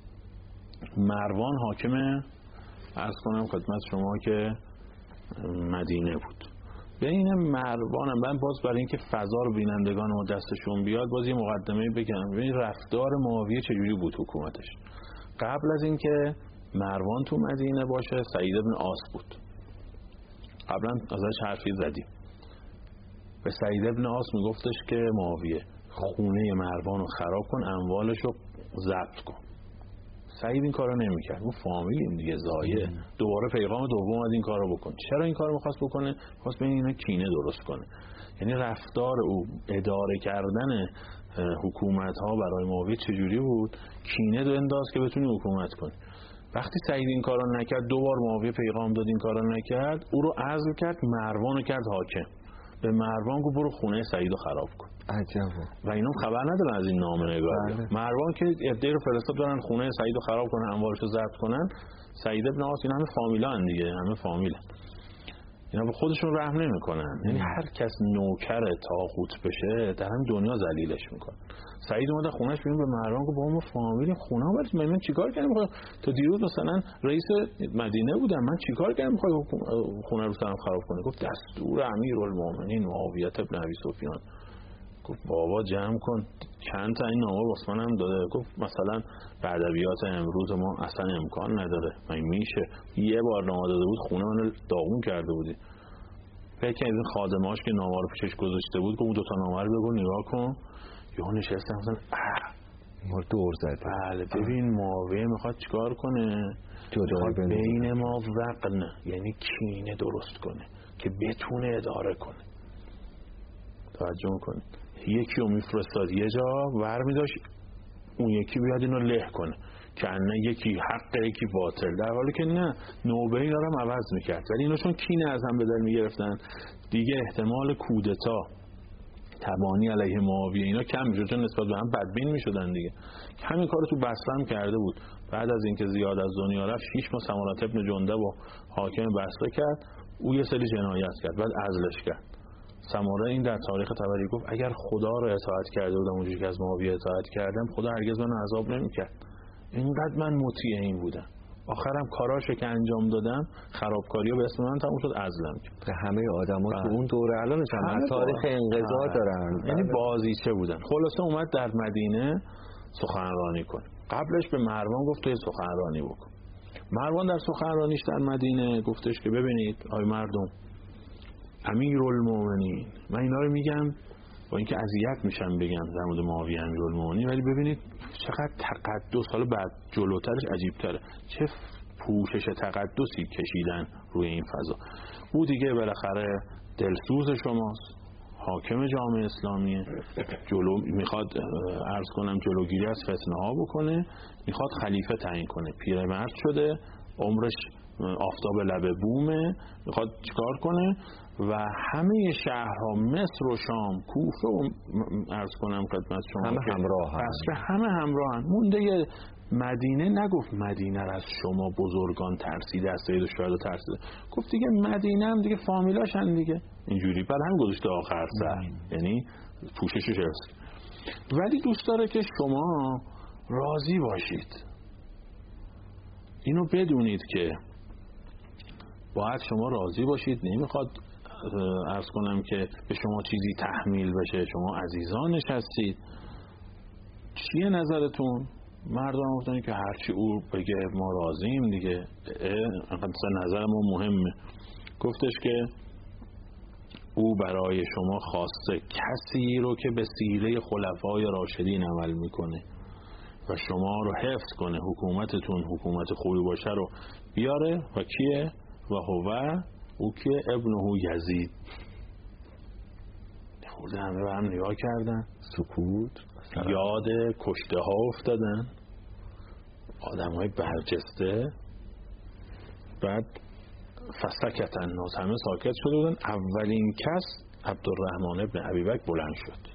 مروان حاکم عرض کنم خدمت شما که مدینه بود. بین مروانم من باز برای اینکه فضا رو بینندگان ما دستشون بیاد باز یه مقدمه بگم. ببین رفتار معاویه چجوری بود حکومتش. قبل از اینکه مروان تو مدینه باشه سعید بن عاص بود. قبلا ازش حرفی زدیم. به سعید بن عاص میگفتش که معاویه خونه مروان رو خراب کن، اموالش رو ضبط کن. سعید این کارو نمیکرد. اون فامیلیم دیگه زایه. دوباره پیغام دوم از این کارو بکن. چرا این کارو می‌خواست بکنه؟ خواست ببین اینا کینه درست کنه. یعنی رفتار او اداره کردن حکومت ها برای معاویه چجوری بود؟ کینه دو انداز که بتونی حکومت کنی. وقتی سعید این کارو نکرد، دوبار معاویه پیغام داد این کارو نکرد، او رو عزل کرد، مروان رو کرد حاکم. به مروان گفت برو خونه سعید رو خراب کن. عجبه. و اینا خبر ندارن از این نامه‌نگاری. مروان که عده‌ای رو فرستاد دارن خونه سعید رو خراب کنن، اموالش رو ضبط کنن. سعید ابن عاص اینا همه فامیلان دیگه، همه فامیلن. اینا به خودشون رحم نمی‌کنن. یعنی هر کس نوکر طاغوت بشه در هم دنیا ذلیلش می‌کنه. سعید اومد خونه‌اش بیرون به مروان گفت با ما فامیل خونه ولی من چیکار کردم؟ تو دیروز مثلا رئیس مدینه بودم، من چیکار کردم می‌خوای خونه رو سرم خراب کنی؟ گفت دستور امیرالمومنین معاویه ابن ابی سفیان. گفت بابا جمع کن، چند تا این نامه واسه من هم داده. گفت مثلا به ادبیات امروز ما اصلا امکان نداره، من میشه یه بار نامه داده بود خونه من داغون کرده بودی. فکر این خادماش که نامه رو پیشش گذاشته بود، گفت اون 2 تا نامه رو بگو نگاه کن. یهو نشستم مثلا ما دور زد. بله ببین معاویه میخواد چیکار کنه؟ میخواد بین ما وقن، یعنی کینه درست کنه که بتونه اداره کنه. توجه میکنه یکی رو میفرستاد یه جا ور میداشت اون یکی بیاد اینو له کنه که نه یکی حق یکی باطل، در حالی که نه نوبه اینا رو هم عوض میکرد. ولی اینا چون کینه از هم به دل میگرفتن دیگه احتمال کودتا تبانی علیه معاویه اینا کم میشد، چون نسبت به هم بدبین میشدن دیگه. همین کارو تو بصره هم کرده بود. بعد از اینکه زیاد از دنیا رفت 6 ماه سمرة ابن جندب و حاکم بصره کرد، او یه سری جنایت کرد بعد عزلش کرد. سمره این در تاریخ طبری گفت اگر خدا رو اطاعت کرده بودم اونجوری که از معاویه اطاعت کردم خدا هرگز منو عذاب نمیکرد. اینقدر من مطیع این بودم، آخرم کاراشو که انجام دادم خرابکاری‌ها به اسم من تموم شد، عزلم کرد. همه آدما تو اون دوره الانش هم تاریخ انقضا دارن، یعنی بازیچه بودن. خلاصه اومد در مدینه سخنرانی کنه. قبلش به مروان گفت توی سخنرانی بکن. مروان در سخنرانیش در مدینه گفتش که ببینید آی مردم، امیرالمومنین، من اینا رو میگم با اینکه اذیت میشم بگم در مورد معاویه امیرالمومنین، ولی ببینید چقدر تقدس، حالا بعد جلوترش عجیب تره، چه پوشش تقدسی کشیدن روی این فضا. او دیگه بالاخره دلسوز شماست، حاکم جامعه اسلامیه، میخواد عرض کنم جلوگیری از فتنه ها بکنه، میخواد خلیفه تعیین کنه، پیرمرد شده، عمرش آفتاب لب بومه، میخواد چیکار کنه و همه شهرها مصر و شام، کوفه و عرض کنم خدمت شما همه همراهن، همه همراهن. مونده مدینه، نگفت مدینه را از شما بزرگان ترسیده، از سید الشهدا ترسیده، گفت دیگه مدینه هم دیگه فامیلاشن دیگه، اینجوری بعد هم گذاشته آخر سر، یعنی پوششش هست. ولی دوست داره که شما راضی باشید، اینو بدونید که باید شما راضی باشید، نمیخواد عرض کنم که به شما چیزی تحمیل بشه، شما عزیزانش هستید. چیه نظرتون؟ مردم گفتن که هرچی او بگه ما راضیم دیگه، نظر ما مهمه. گفتش که او برای شما خواسته کسی رو که به سیره خلفای راشدین عمل میکنه و شما رو حفظ کنه، حکومتتون حکومت خوبی باشه رو بیاره. و کیه؟ و هو او که ابنه یزید. خورده همه به هم نگاه کردن، سکوت، یاد کشته ها افتادن، آدم های برجسته. بعد فسکتن الناس، همه ساکت شده بودن. اولین کس عبدالرحمن ابن ابیبکر بلند شد،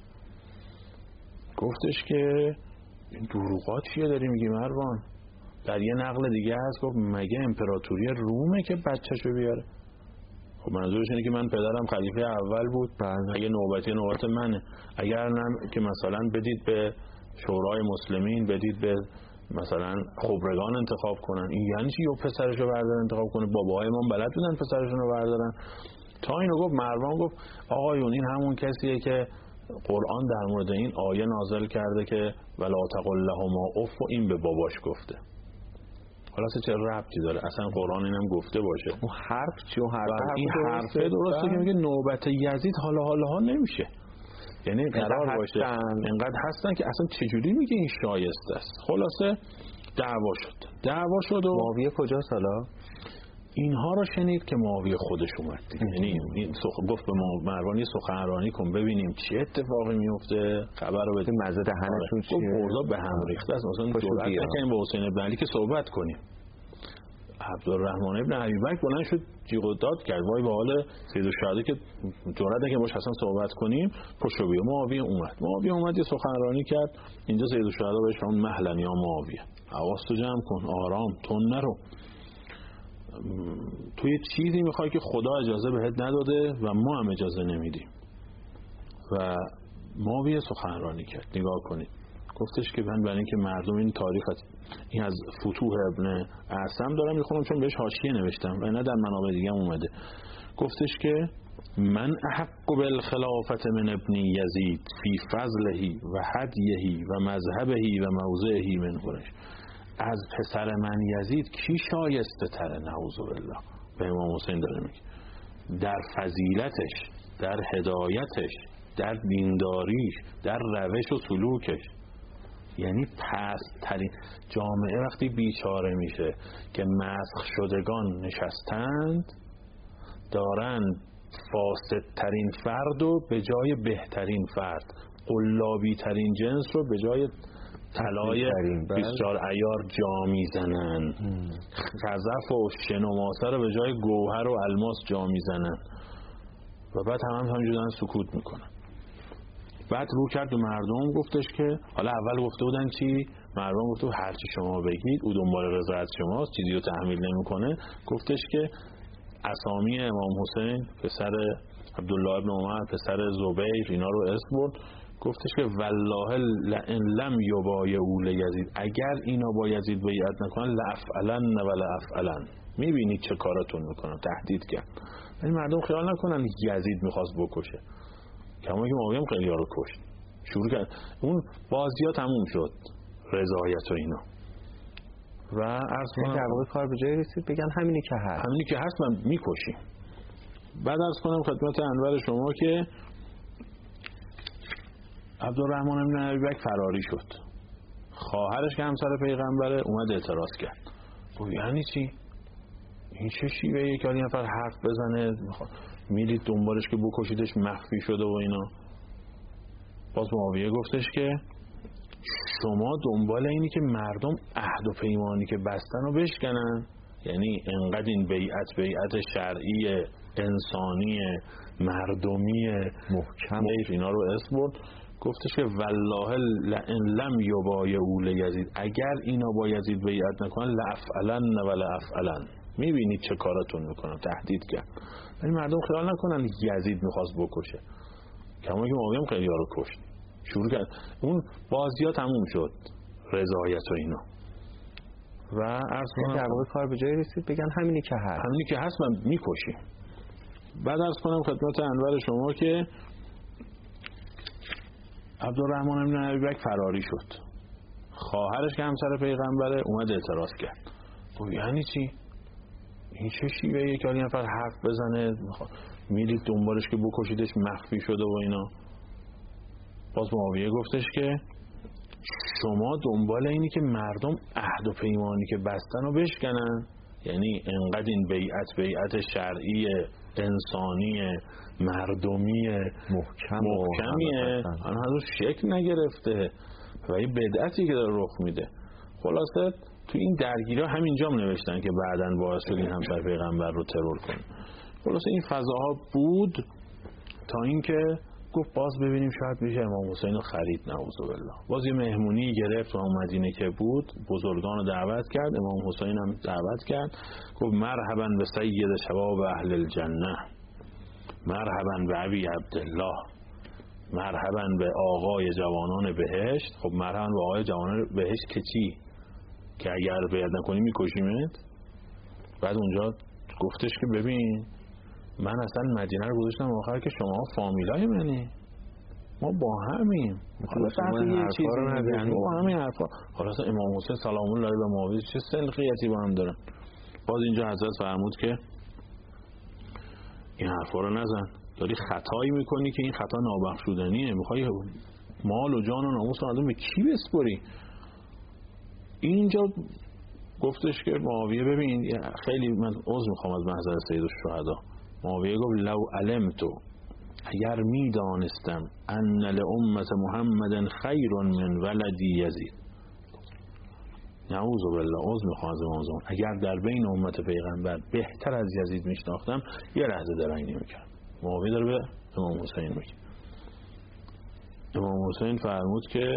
گفتش که این دروغات چیه داری میگی مروان؟ در یه نقل دیگه هست گفت مگه امپراتوری رومه که بچه‌شو بیاره؟ خب منظورش اینه که من پدرم خلیفه اول بود، اگه نوبت منه، اگر نه که مثلا بدید به شورای مسلمین، بدید به مثلا خبرگان انتخاب کنن. این یعنی چی؟ پسرشو بردارن انتخاب کنه؟ باباهای ما بلد بودن پسرشون رو بردارن. تا اینو گفت مروان گفت آقایون این همون کسیه که قرآن در مورد این آیه نازل کرده که ولا تقل لهما اف، و این به باباش گفته. خلاصه چه ربطی داره اصلا قرآن اینم گفته باشه؟ اون حرف چی؟ اون این حرفه درسته که میگه نوبت یزید حالا نمیشه، یعنی قرار باشه انقدر هستن که اصلا چجوری میگه این شایسته است. خلاصه دعوا شد و معاویه کجاست حالا؟ اینها رو شنید که معاویه خودش اومد دیگه. یعنی گفت به مروان یه سخنرانی کن ببینیم چه اتفاقی میفته، خبر رو بده. مزه دهنشون چیه؟ اوضاع به هم ریخته است، مثلا جرأت نکنیم با حسین بن علی که صحبت کنیم. عبدالرحمن ابن ابیبکر بلند شد جیغ و داد کرد وای به حال سید الشهدا که جرأت نکنیم باش اصلا صحبت کنیم. پشت بیا معاویه اومد یه سخنرانی کرد. اینجا سید الشهدا بهش اون مهلن یا معاویه، حواستو جمع کن، آرام، تون نرو، تو یه چیزی میخوای که خدا اجازه بهت نداده و ما هم اجازه نمیدیم. و معاویه سخنرانی کرد. نگاه کنید، گفتش که من برای اینکه مردم این تاریخ این از فتوح ابن اعصم دارم میخونم چون بهش حاشیه نوشتم و نه در منابع دیگه اومده. گفتش که من احق بالخلافت من ابن یزید فی فضله و هدیه و مذهبه و موضعه من قریش. از پسر من یزید کی شایسته تره؟ نعوذ بالله. به امام حسین داره میگه در فضیلتش، در هدایتش، در دینداریش، در روش و سلوکش. یعنی پست ترین جامعه وقتی بیچاره میشه که مسخ شدگان نشستند دارن فاسد ترین فرد رو به جای بهترین فرد، قلابی ترین جنس رو به جای طلای 24 عیار جا میزنن، خزف و شن و ماسه رو به جای گوهر و الماس جا میزنن و بعد همینجوری دارن سکوت میکنن. بعد رو کرد به مردم گفتش که حالا اول گفته بودن چی؟ مردم گفته هر چی شما بگید او دنبال رضایت شماست، چیزی رو تحمیل نمیکنه. گفتش که اسامی امام حسین پسر عبدالله ابن عمر پسر زبیر اینا رو اسم برد، گفتش که والله لئن لم یبایعوا لیزید، اگر اینا با یزید بیعت نکنن لافعلن و لافعلن، میبینید چه کاراتون میکنم، تهدید کرد. ولی مردم خیال نکنن یزید میخواست بکشه، کما که معاویه هم خیلی ها رو کشت. شروع کرد اون بازی‌ها تموم شد، رضایت و اینا. و عرض کنم در واقع کار به جای رسید بگن همینی که هست، همینی که هست من میکشیم. بعد عرض کنم خدمت انور شما که عبدالرحمن بن ابی بکر فراری شد. خواهرش که همسر پیغمبره اومد اعتراض کرد. گفت یعنی چی؟ این چه شیوهیه که یه نفر حرف بزنه میرید دنبالش که بکشیدش، مخفی شده و اینا. باز معاویه گفتش که شما دنبال اینی که مردم عهد و پیمانی که بستن رو بشکنن، یعنی انقدر این بیعت شرعی انسانی مردمی محکم اینا رو اسم برد، گفتش که والله لئن لم یبایعوا لیزید، اگر اینا با یزید بیعت نکنن لافعلن و لافعلن، میبینید چه کاراتون میکنم، تهدید کرد. ولی مردم خیال نکنن یزید میخواست بکشه، کما که معاویه هم خیلی ها رو کشت. شروع کرد اون بازی‌ها تموم شد، رضایت و اینا. و عرض کنم در واقع کار به جای رسید بگن همینی که هست، همینی که هست من میکشیم. بعد عرض کنم خدمت انور شما که عبدالرحمن بن ابی بکر فراری شد. خواهرش که همسر پیغمبره اومد اعتراض کرد. گفت یعنی چی؟ این چه شیوهیه که یه نفر حرف بزنه میرید دنبالش که بکشیدش، مخفی شده و اینا. باز معاویه گفتش که شما دنبال اینی که مردم عهد و پیمانی که بستن رو بشکنن، یعنی انقدر این بیعت شرعی انسانی مردمی محکمیه هنوز شکل نگرفته و این بدعتی که داره رخ میده. خلاصه تو این درگیری ها همینجا هم نوشتن که بعداً باعث شد این همسر پیغمبر رو ترور کنه. خلاصه این فضاها بود تا اینکه گفت باز ببینیم شاید میشه امام حسین رو خرید، نعوذ بالله. باز یه مهمونی گرفت و مدینه که بود، بزرگان رو دعوت کرد، امام حسین هم دعوت کرد. گفت مرحبا به سید شباب اهل الجنه، مرحبا به ابی عبدالله، مرحبا به آقای جوانان بهشت. خب مرحبا به آقای جوانان بهشت که چی؟ که اگر بیعت نکنی میکشیمت. بعد اونجا گفتش که ببین من اصلا مدینه رو گذاشتم آخر که شما فامیلای منی، ما با همیم، حالا یه چیزی نداریم با همین حرفا. خلاص امام حسین سلام الله علیه و معاویه چه سلقیتی با هم دارن. باز اینجا حضرت فرمود که این حرفا رو نزن، داری خطایی میکنی که این خطا نابخشودنیه، میخوای مال و جان و ناموس مردم به کی بسپری. اینجا گفتش که معاویه ببین خیلی من عذر میخوام از محضر سید الشهدا. معاویه گفت لو علمتو، اگر میدانستم ان لامت محمد خیر من ولدی یزید، نعوذ بالله، عذر میخوام از امام زمان، اگر در بین امت پیغمبر بهتر از یزید میشناختم یه لحظه درنگ نمیکردم. معاویه داره به امام حسین میگه. امام حسین فرمود که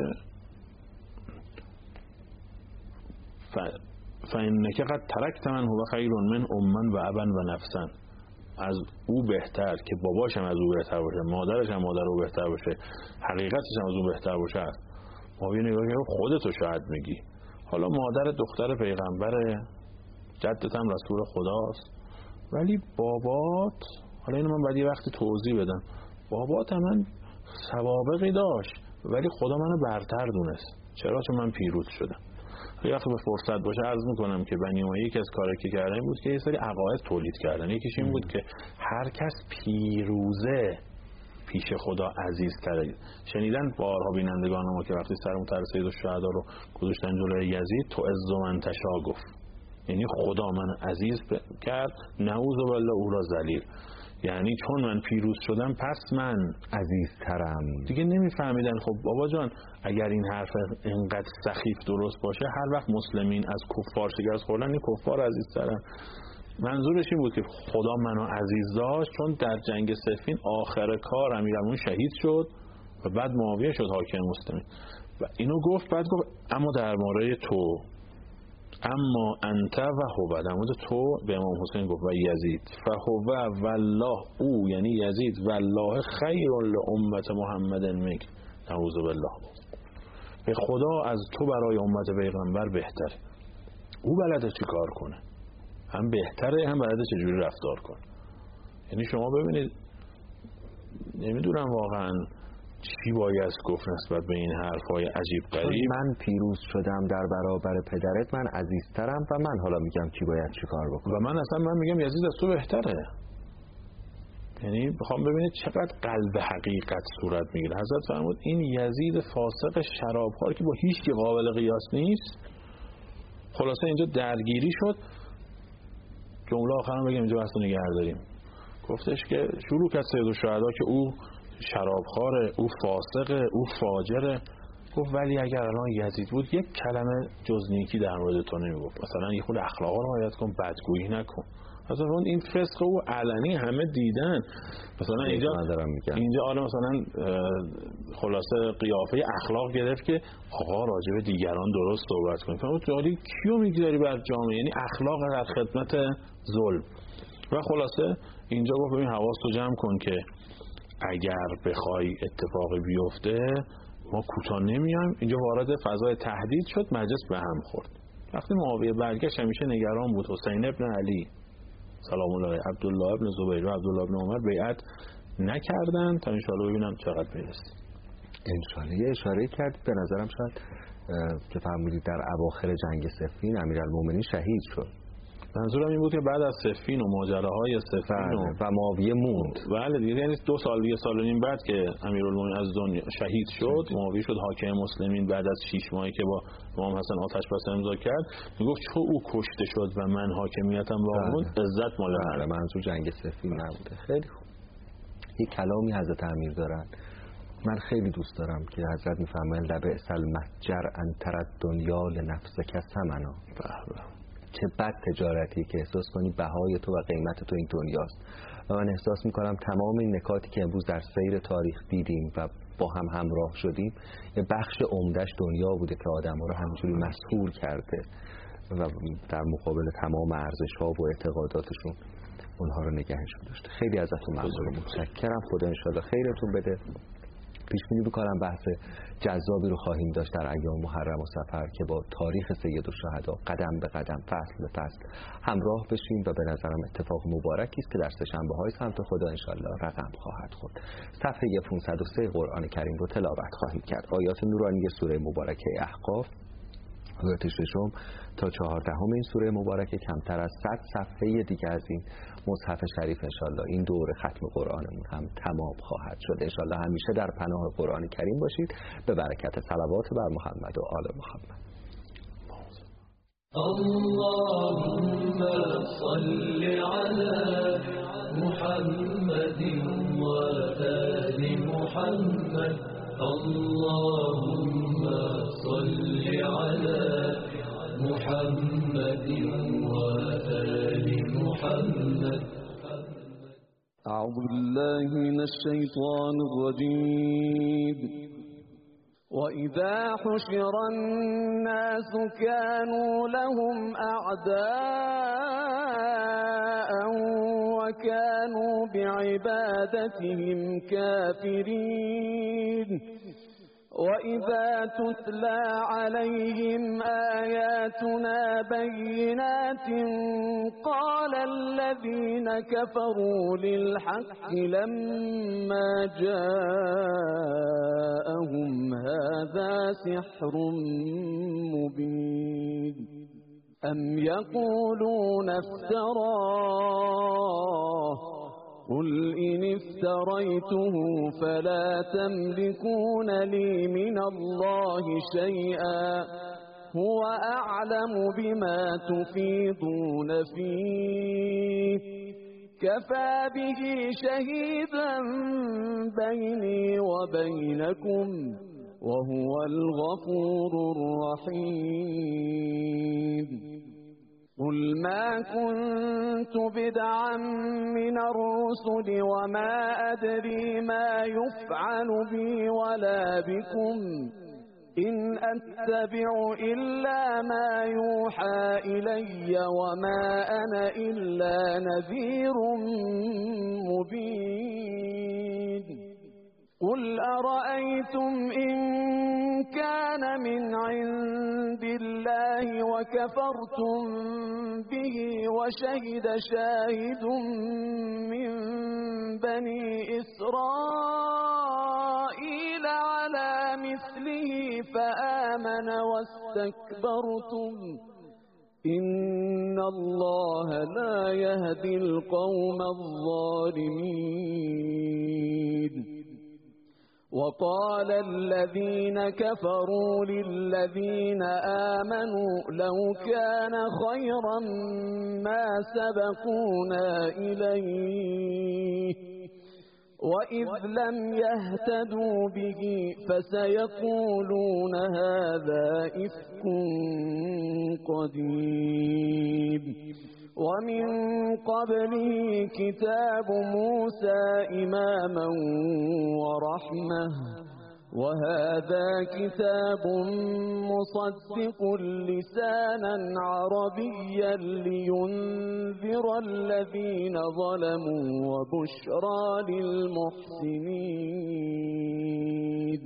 فإنک قد ترکت من هو خیر من امن و ابا و نفسا، از او بهتر که باباش هم از او بهتر باشه، مادرش هم مادر او بهتر باشه، حقیقتش هم از او بهتر باشه. معاویه نگاه کرد خودتو شاید میگی، حالا مادر دختر پیغمبره، جدت هم رسول خداست، ولی بابات، حالا اینو من بعد یه وقتی توضیح بدم، بابات من سوابقی داشت ولی خدا منو برتر دونست. چرا؟ چون من پیروز شدم. یه وقت به فرصت باشه عرض میکنم که بنی امیه یکی از کارهایی که کردن بود که یه سری عقاید تولید کردن. یکیش این بود که هر کس پیروزه پیش خدا عزیزتره. شنیدن بارها بینندگان ما که وقتی سر مطر سید الشهدا رو گذاشتن جلوی یزید تو عز من تشا گفت، یعنی خدا من عزیز کرد، نعوذ بالله او را ذلیل، یعنی چون من پیروز شدم پس من عزیزترم. دیگه نمیفهمیدن. خب بابا جان اگر این حرف اینقدر سخیف درست باشه، هر وقت مسلمین از کفار شکست خوردن این کفار عزیزترن. منظورش این بود که خدا منو عزیز داشت چون در جنگ صفین آخر کار امیرالمومنین شهید شد و بعد معاویه شد حاکم مسلمین. و اینو گفت، بعد گفت اما در مورد تو اما انت و هو، در مورد تو به امام حسین گفت و یزید، فهو والله، او یعنی یزید، والله خیر لامت محمد منک، نعوذ بالله، به خدا از تو برای امت پیغمبر بهتره. او بلده چی کار کنه، هم بهتره هم بلده چجوری رفتار کنه. یعنی شما ببینید، نمیدونم واقعا چی باید گفت نسبت به این حرفای عجیب غریب. من پیروز شدم در برابر پدرت، من عزیزترم و من حالا میگم کی باید چی کار بکنه. و من میگم یزید از تو بهتره. یعنی بخوام ببینید چقدر قلب حقیقت صورت میگیره. حضرت فرمود این یزید فاسق شرابخوار که با هیچ کی قابل قیاس نیست. خلاصه اینجا درگیری شد. جمله آخرم بگم اینجا بحثو نگه داریم. گفتش که شروع کرد سید الشهدا که او شرابخواره، او فاسقه، او فاجره. گفت ولی اگر الان یزید بود یک کلمه جز نیکی در مورد تو نمیگفت. مثلا یه خود اخلاقا رو رعایت کن، بدگویی نکن. مثلا این فسق او علنی همه دیدن. مثلا اینجا آره مثلا خلاصه قیافه اخلاق گرفت که آقا راجع به دیگران درست صحبت کنید. فرمود تو کیو میگذاری بر جامعه؟ یعنی اخلاق در خدمت ظلم. و خلاصه اینجا گفت ببین حواستو جمع کن که اگر بخوای اتفاقی بیفته ما کوتاه نمیایم. اینجا وارد فضای تهدید شد، مجلس به هم خورد. وقتی معاویه برگشت همیشه نگران بود حسین ابن علی سلام الله، عبدالله ابن زبیر و عبدالله ابن عمر بیعت نکردن تا انشاءالله ببینم چقدر برسیم. انشاءالله. یه اشاره کردید به نظرم شاید که فرمودید در اواخر جنگ صفین امیرالمومنین شهید شد. منظورم این بود که بعد از صفین و ماجراهای صفین و معاویه موند. بله دیگه، یعنی 2 سال یه سال و نیم بعد که امیرالمومنین از دنیا شهید شد، معاویه شد حاکم مسلمین. بعد از 6 ماهی که با امام حسن آتش بس امضا کرد میگفت چون او کشته شد و من حاکمیتم باقی موند، عزت مال منه. منظور جنگ صفین نبوده. خیلی خوب. یک کلامی حضرت امیر دارن من خیلی دوست دارم که حضرت میفرمایند لبئس المتجر ان تری الدنیا لنفسک ثمنا. چه بد تجارتی که احساس کنی بهای تو و قیمت تو این دنیاست. و من احساس میکنم تمام این نکاتی که امروز در سیر تاریخ دیدیم و با هم همراه شدیم یه بخش عمده‌اش دنیا بوده که آدم‌ها رو همینجوری مسحور کرده و در مقابل تمام ارزش‌ها و اعتقاداتشون اونها رو نگهشون داشته. خیلی ازتون ممنونم، متشکرم. خدا انشالله خیرتون بده. پیش بینی می‌کنم بحث جذابی رو خواهیم داشت در ایام محرم و سفر که با تاریخ سید الشهدا قدم به قدم، فصل به فصل همراه بشیم و به نظرم اتفاق مبارکی است که در سه‌شنبه‌های سمت خدا انشالله رقم خواهد خورد. صفحه 503 قرآن کریم رو تلاوت خواهیم کرد. آیات نورانی سوره مبارکه احقاف، آیات 6 تا 14 این سوره مبارکه، کمتر از 100 صفحه دیگه از این مصحف شریف انشالله این دور ختم قرآنمون هم تمام خواهد شد. انشالله همیشه در پناه قرآن کریم باشید به برکت صلوات بر محمد و آل محمد. اللهم صل على محمد و آل محمد. اللهم صل على محمد وآل محمد. أعوذ بالله من الشيطان الرجيم. وإذا حشر الناس كانوا لهم أعداء وكانوا بعبادتهم كافرين. وإذا تتلى عليهم آياتنا بينات قال الذين كفروا للحق لما جاءهم هذا سحر مبين. أم يقولون افتراه قل إن افتريته فلا تملكون لي من الله شيئا هو أعلم بما تفيضون فيه كفى به شهيدا بيني وبينكم وهو الغفور الرحيم. قل ما كنت بدعا من الرسل وما أدري ما يفعل بي ولا بكم إن أتبع إلا ما يوحى إلي وما أنا إلا نذير مبين قل أرأيتم إن كان من عند الله وكفرتم به وشهد شاهد من بني إسرائيل على مثله فآمن واستكبرتم إن الله لا يهدي القوم الظالمين وقال الذين كفروا للذين آمنوا لو كان خيرا ما سبقونا إليه وإذ لم يهتدوا به فسيقولون هذا إفك قديم ومن قبله كتاب موسى إماما ورحمة وهذا كتاب مصدق لسانا عربيا لينذر الذين ظلموا وبشرى للمحسنين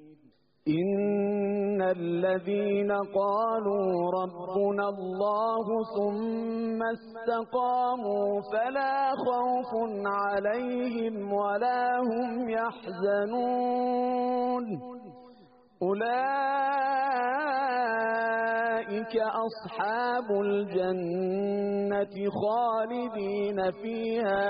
إن الذين قالوا ربنا الله ثم استقاموا فلا خوف عليهم ولا هم يحزنون أولئك أصحاب الجنة خالدين فيها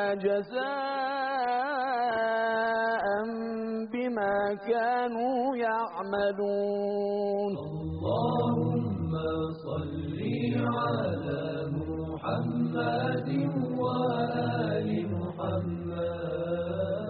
جزاء بما كانوا يعملون اللهم صل على محمد وآل محمد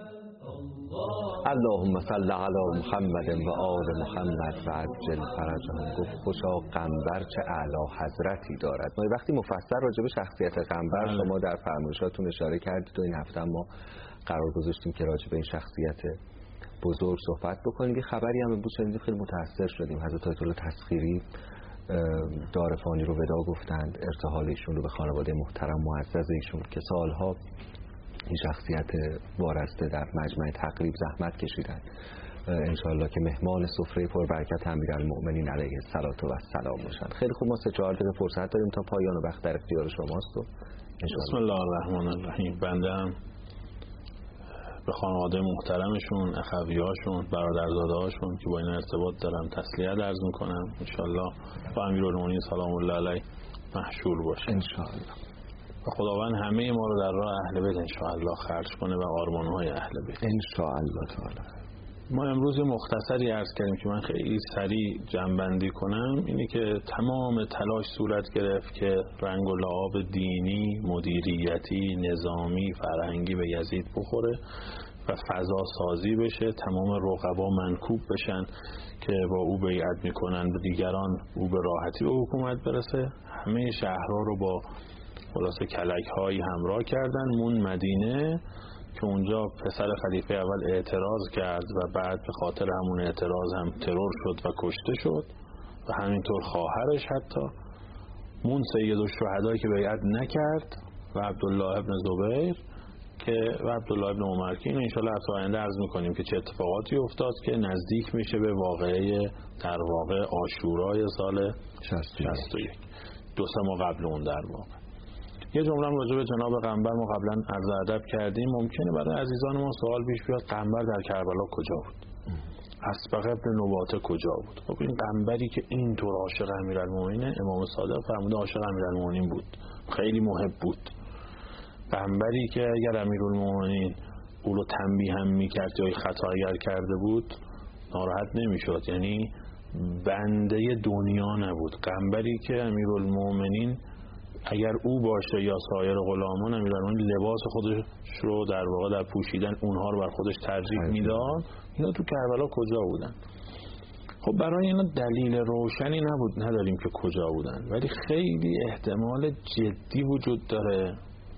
اللهم صل علی محمد و آل محمد و عجل فرجهم. گفت خوشا قنبر چه اعلی حضرتی دارد. ما وقتی مفصل راجع به شخصیت قنبر شما در فرمایشاتون اشاره کردید و این هفته ما قرار گذاشتیم که راجع به این شخصیت بزرگ صحبت بکنیم. یه خبری هم امروز شنیدیم، خیلی متأثر شدیم. حضرت آیت الله تسخیری دارفانی رو ودا گفتند، ارتحال ایشون رو به خانواده محترم معزز ایشون که سالها این شخصیت وارسته در مجمع تقریب زحمت کشیدند. انشاءالله که مهمان سفره پربرکت امیرالمؤمنین علیه السلام باشند. خیلی خوب، ما 3-4 دقیقه فرصت داریم تا پایان و وقت در اختیار شماست. بسم الله الرحمن الرحیم. بنده هم به خانواده محترمشون، اخویاشون، برادرزاده‌هاشون که با این ارتباط دارم تسلیت عرض میکنم. انشاءالله با امیرالمؤمنین سلام الله علیه محشور باشه انشاءالله. و خداوند همه ما رو در راه اهل بیت انشاءالله خرج کنه و آرمان‌های اهل بیت انشاءالله تعالی. ما امروز مختصری عرض کردیم که من خیلی سریع جمع‌بندی کنم. اینه که تمام تلاش صورت گرفت که رنگ و لعاب دینی، مدیریتی، نظامی، فرهنگی به یزید بخوره و فضا سازی بشه، تمام رقبا منکوب بشن که با او بیعت میکنن به دیگران، او به راحتی به حکومت برسه. همه شهرها رو با خلاصه کلک‌هایی همراه کردن. مون مدینه که اونجا پسر خلیفه اول اعتراض کرد و بعد به خاطر همون اعتراض هم ترور شد و کشته شد و همینطور خواهرش حتی. مون سید الشهدایی که بیعت نکرد و عبدالله ابن زبیر و عبدالله ابن عمر که این انشاءالله هفته آینده عرض میکنیم که چه اتفاقاتی افتاد که نزدیک میشه به واقعه در واقع عاشورای سال 61 2 ماه قبل اون. در واقع یه جمله راجع به جناب قنبر ما قبلا عرض ادب کردیم. ممکنه برای عزیزان ما سوال پیش بیاد قنبر در کربلا کجا بود؟ اسبق ابن نباته کجا بود؟ خب این قنبری که اینطور عاشق امیرالمومنین، امام صادق فرموده عاشق امیرالمومنین بود، خیلی محب بود. قنبری که اگر امیرالمومنین او رو تنبیه هم میکرد یا خطا اگر کرده بود ناراحت نمیشد، یعنی بنده دنیا نبود. قنبری که امیرالمومنین اگر او باشه یا سایر غلامان امیرالمومنین لباس خودش رو در واقع در پوشیدن اونها رو بر خودش ترجیح میداد. اینا تو کربلا کجا بودن؟ خب برای اینا دلیل روشنی نداریم که کجا بودن، ولی خیلی احتمال جدی وجود داره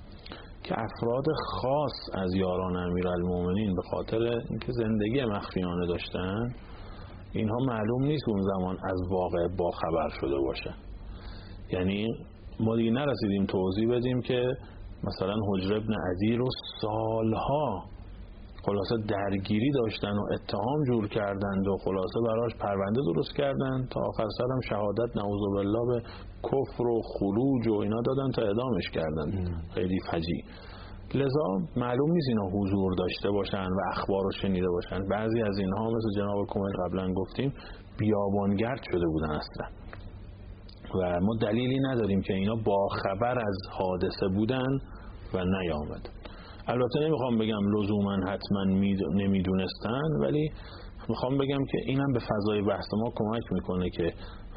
که افراد خاص از یاران امیرالمومنین به خاطر اینکه زندگی مخفیانه داشتن اینها معلوم نیست اون زمان از واقع با خبر شده باشه. یعنی ما دیگه نرسیدیم توضیح بدیم که مثلا حجر ابن عدی رو سالها خلاصه درگیری داشتن و اتهام جور کردند و خلاصه براش پرونده درست کردن تا آخر سرم شهادت نعوذ بالله به کفر و خروج و اینا دادن تا اعدامش کردن. خیلی فجیع. لذا معلوم نیست اینا حضور داشته باشن و اخبار رو شنیده باشن. بعضی از اینها مثل جناب کمیل قبلا گفتیم بیابانگرد شده بودن اصلا و ما دلیلی نداریم که اینا با خبر از حادثه بودن و نیامد. البته نمیخوام بگم لزوما حتما نمیدونستن، ولی میخوام بگم که اینم به فضای بحث ما کمک میکنه که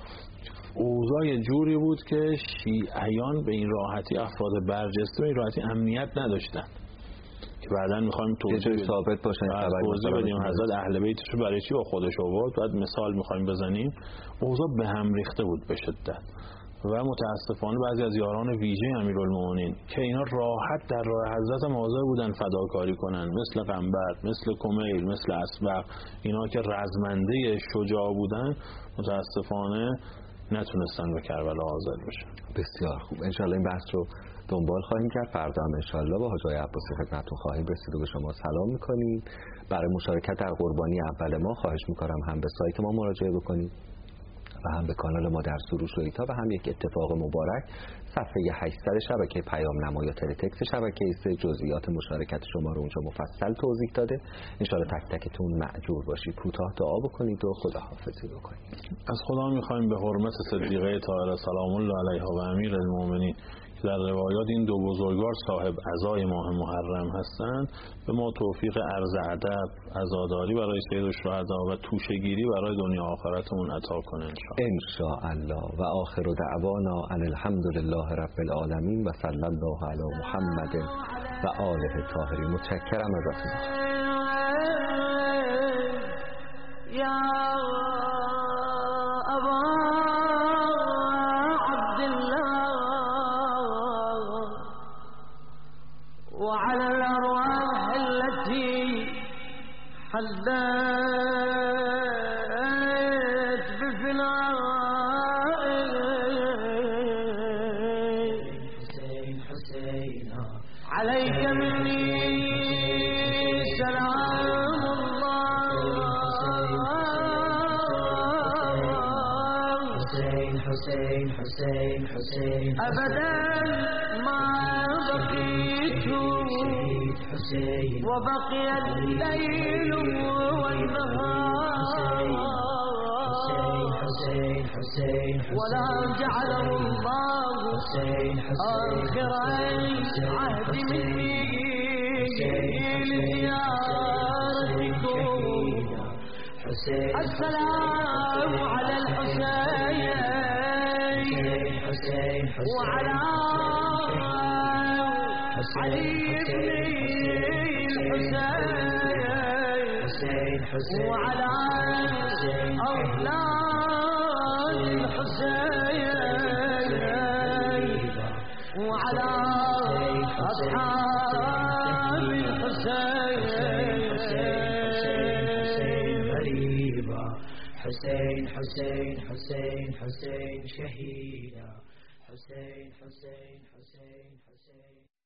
اوضاع جوری بود که شیعیان به این راحتی، افراد برجسته به این راحتی امنیت نداشتن که بعداً میخوایم توضیح ثابت باشن بدیم حضرت اهل بیتش رو برای چی با خودش آورد. بعد مثال میخوایم بزنیم. اوضاع به هم ریخته بود به شدت و متاسفانه بعضی از یاران ویژه امیرالمومنین که اینا راحت در راه حضرت حاضر بودن فداکاری کنن، مثل قنبر، مثل کمیل، مثل اسبق، اینا که رزمنده شجاع بودن متاسفانه نتونستن به کربلا حاضر بشن. بسیار خوب. انشالله این بحث رو دنبال خواهیم کرد. فردا هم انشالله با حاج آقای عباسی خدمتتون خواهیم رسید و به شما سلام میکنیم. برای مشارکت در قربانی اول ما خواهش میکنم هم به سایت ما مراجعه بکنید و هم به کانال ما در سروش رویتا و هم یک اتفاق مبارک صفحه 800 شبکه پیام نما یا تلتکس شبکه 3 جزئیات مشارکت شما رو اونجا مفصل توضیح داده. انشالله تک تکتون مأجور باشید. کوتاه دعا بکنید و خداحافظی بکنید. از خدا میخوایم به حرمت صدیقه طاهره سلام الله علیها و امیر المؤمنین که در روایات این دو بزرگوار صاحب عزای ماه محرم هستند به ما توفیق عرض ادب، عزاداری برای سید الشهدا و توشه‌گیری برای دنیا آخرتمون عطا کنه ان شاء الله. و آخر دعوانا ان الحمد لله رب العالمین و صلی الله علی محمد و آله الطاهرین. متشکرم ازتون. یا ابا عبدالله وعلى الأرواح التي حدثت بفنائك عليك مني سلام الله حسين أبدا ما بقيت وبقي الليل والنهار ولا جعله الله آخر عهد مني لزيارتكم. السلام على الحسين وعلى علي الحسين وعلى أولاد الحسين وعلى أصحاب الحسين حسين شهيدا حسين